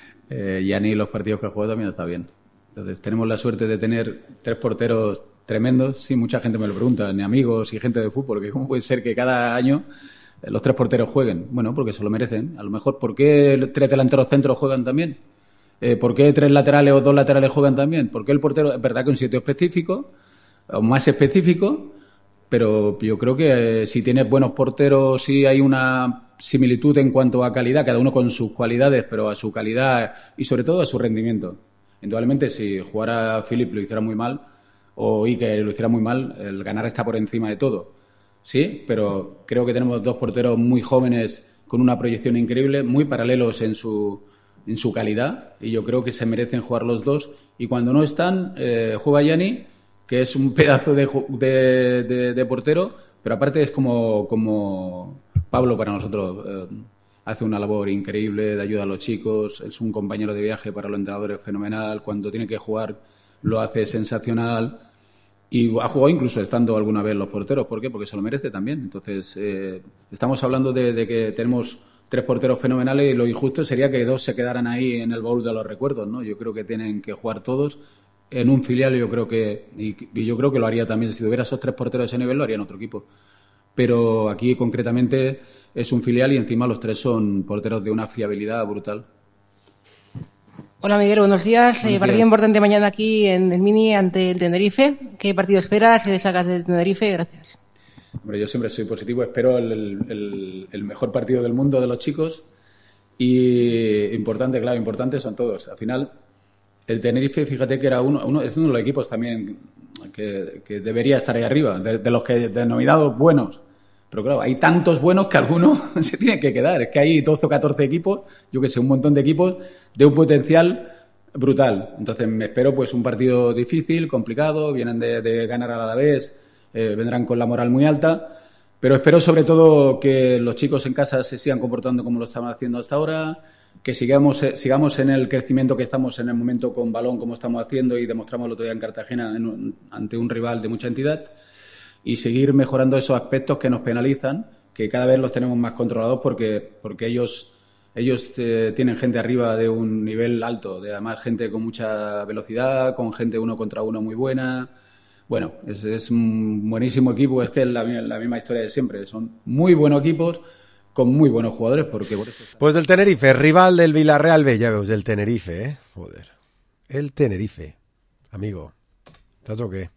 [SPEAKER 19] eh, Yanni los partidos que ha jugado también está bien. Entonces tenemos la suerte de tener tres porteros tremendos. Sí, mucha gente me lo pregunta, ni amigos y gente de fútbol, que cómo puede ser que cada año los tres porteros jueguen. Bueno, porque se lo merecen. A lo mejor, ¿por qué tres delanteros centros juegan también? Eh, ¿Por qué tres laterales o dos laterales juegan también? ¿Por qué el portero? Es verdad que un sitio específico, o más específico, pero yo creo que eh, si tienes buenos porteros, sí hay una similitud en cuanto a calidad, cada uno con sus cualidades, pero a su calidad y sobre todo a su rendimiento. Indudablemente, si jugara Philip lo hiciera muy mal, o Iker lo hiciera muy mal, el ganar está por encima de todo. Sí, pero creo que tenemos dos porteros muy jóvenes con una proyección increíble, muy paralelos en su, en su calidad, y yo creo que se merecen jugar los dos. Y cuando no están, eh, juega Yanni, que es un pedazo de, de, de, de portero, pero aparte es como, como Pablo para nosotros. Eh, hace una labor increíble de ayuda a los chicos, es un compañero de viaje para los entrenadores fenomenal, cuando tiene que jugar lo hace sensacional, y ha jugado incluso estando alguna vez los porteros. ¿Por qué? Porque se lo merece también. Entonces, eh, estamos hablando de, de que tenemos tres porteros fenomenales y lo injusto sería que dos se quedaran ahí en el baúl de los recuerdos, ¿no? Yo creo que tienen que jugar todos. En un filial yo creo que, y, y yo creo que lo haría también, si tuviera esos tres porteros de ese nivel lo haría en otro equipo. Pero aquí concretamente es un filial y encima los tres son porteros de una fiabilidad brutal.
[SPEAKER 20] Hola Miguel, buenos días. Eh, partido importante mañana aquí en el Mini ante el Tenerife. ¿Qué partido esperas? ¿Qué destacas del Tenerife? Gracias.
[SPEAKER 19] Hombre, yo siempre soy positivo, espero el, el, el mejor partido del mundo de los chicos y importante, claro, importantes son todos. Al final, el Tenerife, fíjate que era uno, uno es uno de los equipos también que, que debería estar ahí arriba, de, de los que denominados buenos. Pero claro, hay tantos buenos que algunos se tienen que quedar. Es que hay doce o catorce equipos, yo que sé, un montón de equipos de un potencial brutal. Entonces me espero pues un partido difícil, complicado, vienen de, de ganar al Alavés, eh, vendrán con la moral muy alta, pero espero sobre todo que los chicos en casa se sigan comportando como lo estaban haciendo hasta ahora, que sigamos, eh, sigamos en el crecimiento que estamos en el momento con balón como estamos haciendo y demostramos el otro día en Cartagena en un, ante un rival de mucha entidad, y seguir mejorando esos aspectos que nos penalizan, que cada vez los tenemos más controlados porque, porque ellos, ellos eh, tienen gente arriba de un nivel alto, de además gente con mucha velocidad, con gente uno contra uno muy buena. Bueno, es, es un buenísimo equipo, es que es la, la misma historia de siempre, son muy buenos equipos con muy buenos jugadores. Porque por eso...
[SPEAKER 1] Pues del Tenerife, rival del Villarreal B, ya veus, del Tenerife, eh? Joder. El Tenerife, amigo. ¿Estàs o què?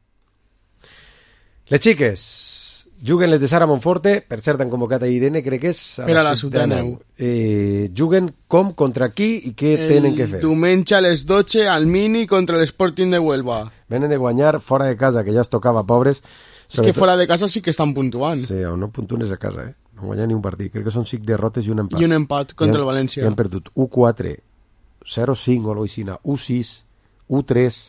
[SPEAKER 1] Les xiques juguen les de Sara Monforte, per cert han convocat a Irene, crec que és a
[SPEAKER 2] per a la Sutaneu.
[SPEAKER 1] Eh, juguen com, contra qui i què el tenen que fer?
[SPEAKER 2] Diumenge a les dotze al Mini contra l'Sporting de Huelva.
[SPEAKER 1] Venen de guanyar fora de casa, que ja es tocava, pobres.
[SPEAKER 2] És que fora de casa sí que estan puntuant.
[SPEAKER 1] Sí, no puntuen a casa, eh? No guanyen ni un partit. Crec que són cinc derrotes i un empat.
[SPEAKER 2] I un empat contra
[SPEAKER 1] han,
[SPEAKER 2] el València.
[SPEAKER 1] I han perdut u quatre, zero cinc o alguna cosa, u sis, u tres...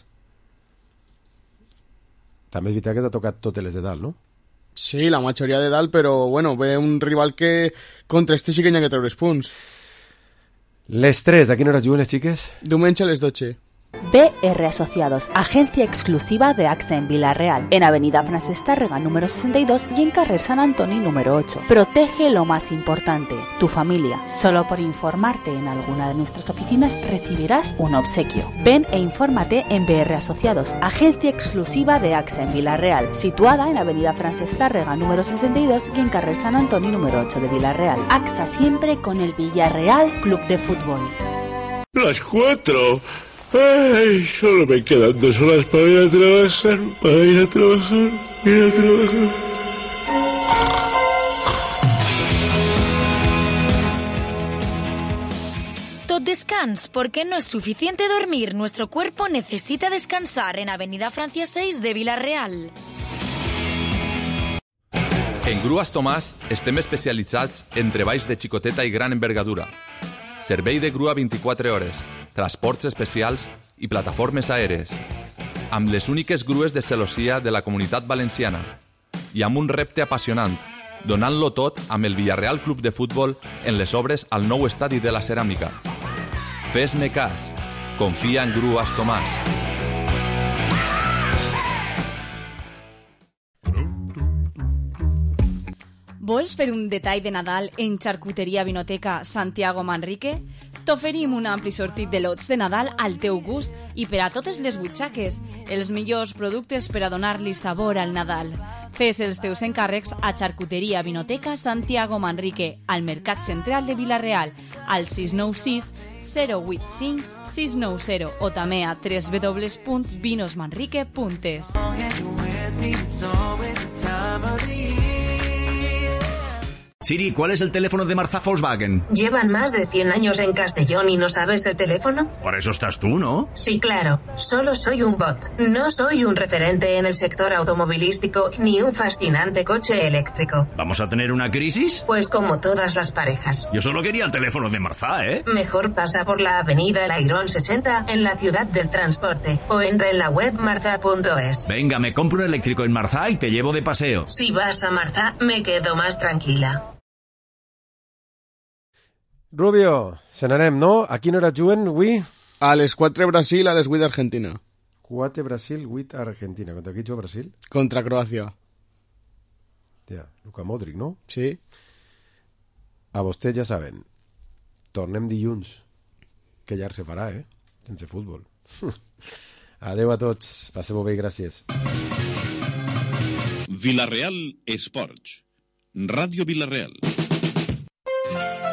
[SPEAKER 1] També és veritat que t'ha tocat totes les de dalt, no?
[SPEAKER 2] Sí, la majoria de dalt, però bueno, ve un rival que contra este sí que hi ha que treure els punts.
[SPEAKER 1] Les tres, a quina hora juguen les xiques?
[SPEAKER 2] Diumenge a les dotze.
[SPEAKER 4] B R Asociados, agencia exclusiva de A X A en Vila-real, en Avenida Francesc Tàrrega número sesenta y dos y en Carrer San Antoni número ocho. Protege lo más importante, tu familia. Solo por informarte en alguna de nuestras oficinas recibirás un obsequio. Ven e infórmate en B R Asociados, agencia exclusiva de A X A en Vila-real, situada en Avenida Francesc Tàrrega número sesenta y dos y en Carrer San Antoni número ocho de Vila-real. A X A siempre con el Villarreal Club de Fútbol.
[SPEAKER 21] Las cuatro. Ay, solo me quedan dos horas para ir a trabajar, para ir a trabajar, ir a trabajar.
[SPEAKER 22] Tot descans, porque no es suficiente dormir. Nuestro cuerpo necesita descansar en Avenida Francia seis de Vila-real.
[SPEAKER 23] En Grues Tomàs estem especialitzats en treballs de xicoteta i gran envergadura. Servei de grua vint-i-quatre hores, transports especials i plataformes aèries, amb les úniques grues de celossia de la Comunitat Valenciana i amb un repte apassionant, donant-lo tot amb el Villarreal Club de Futbol en les obres al nou estadi de la Ceràmica. Fes-ne cas, confia en Grues Tomàs.
[SPEAKER 24] Vols fer un detall de Nadal en Xarcuteria Vinoteca Santiago Manrique? T'oferim un ampli sortit de lots de Nadal al teu gust i per a totes les butxaques, els millors productes per a donar-li sabor al Nadal. Fes els teus encàrrecs a Xarcuteria Vinoteca Santiago Manrique, al Mercat Central de Vila-real, al sis nou sis zero vuit cinc sis nou zero o també a w w w punt vinosmanrique punt es.
[SPEAKER 25] Siri, ¿cuál es el teléfono de Marzá Volkswagen?
[SPEAKER 26] ¿Llevan más de cien años en Castellón y no sabes el teléfono?
[SPEAKER 25] Por eso estás tú, ¿no?
[SPEAKER 26] Sí, claro. Solo soy un bot. No soy un referente en el sector automovilístico ni un fascinante coche eléctrico.
[SPEAKER 25] ¿Vamos a tener una crisis?
[SPEAKER 26] Pues como todas las parejas.
[SPEAKER 25] Yo solo quería el teléfono de Marzá, ¿eh?
[SPEAKER 26] Mejor pasa por la avenida El Airón sesenta en la ciudad del transporte o entra en la web marza punto es.
[SPEAKER 25] Venga, me compro un eléctrico en Marzá y te llevo de paseo.
[SPEAKER 26] Si vas a Marzá, me quedo más tranquila.
[SPEAKER 1] Rubio, se n'anem, no? A quina hora juguen avui?
[SPEAKER 2] A les quatre Brasil, a les vuit Argentina.
[SPEAKER 1] quatre Brasil, vuit Argentina. Contra qui juga Brasil?
[SPEAKER 2] Contra Croàcia.
[SPEAKER 1] Ja, Luka Modric, no?
[SPEAKER 2] Sí.
[SPEAKER 1] A vostès ja saben. Tornem dilluns. Que llarg se farà, eh? Sense futbol. Adeu a tots. Passeu-ho bé i gràcies.
[SPEAKER 27] Vila-real Esports. Ràdio Vila-real.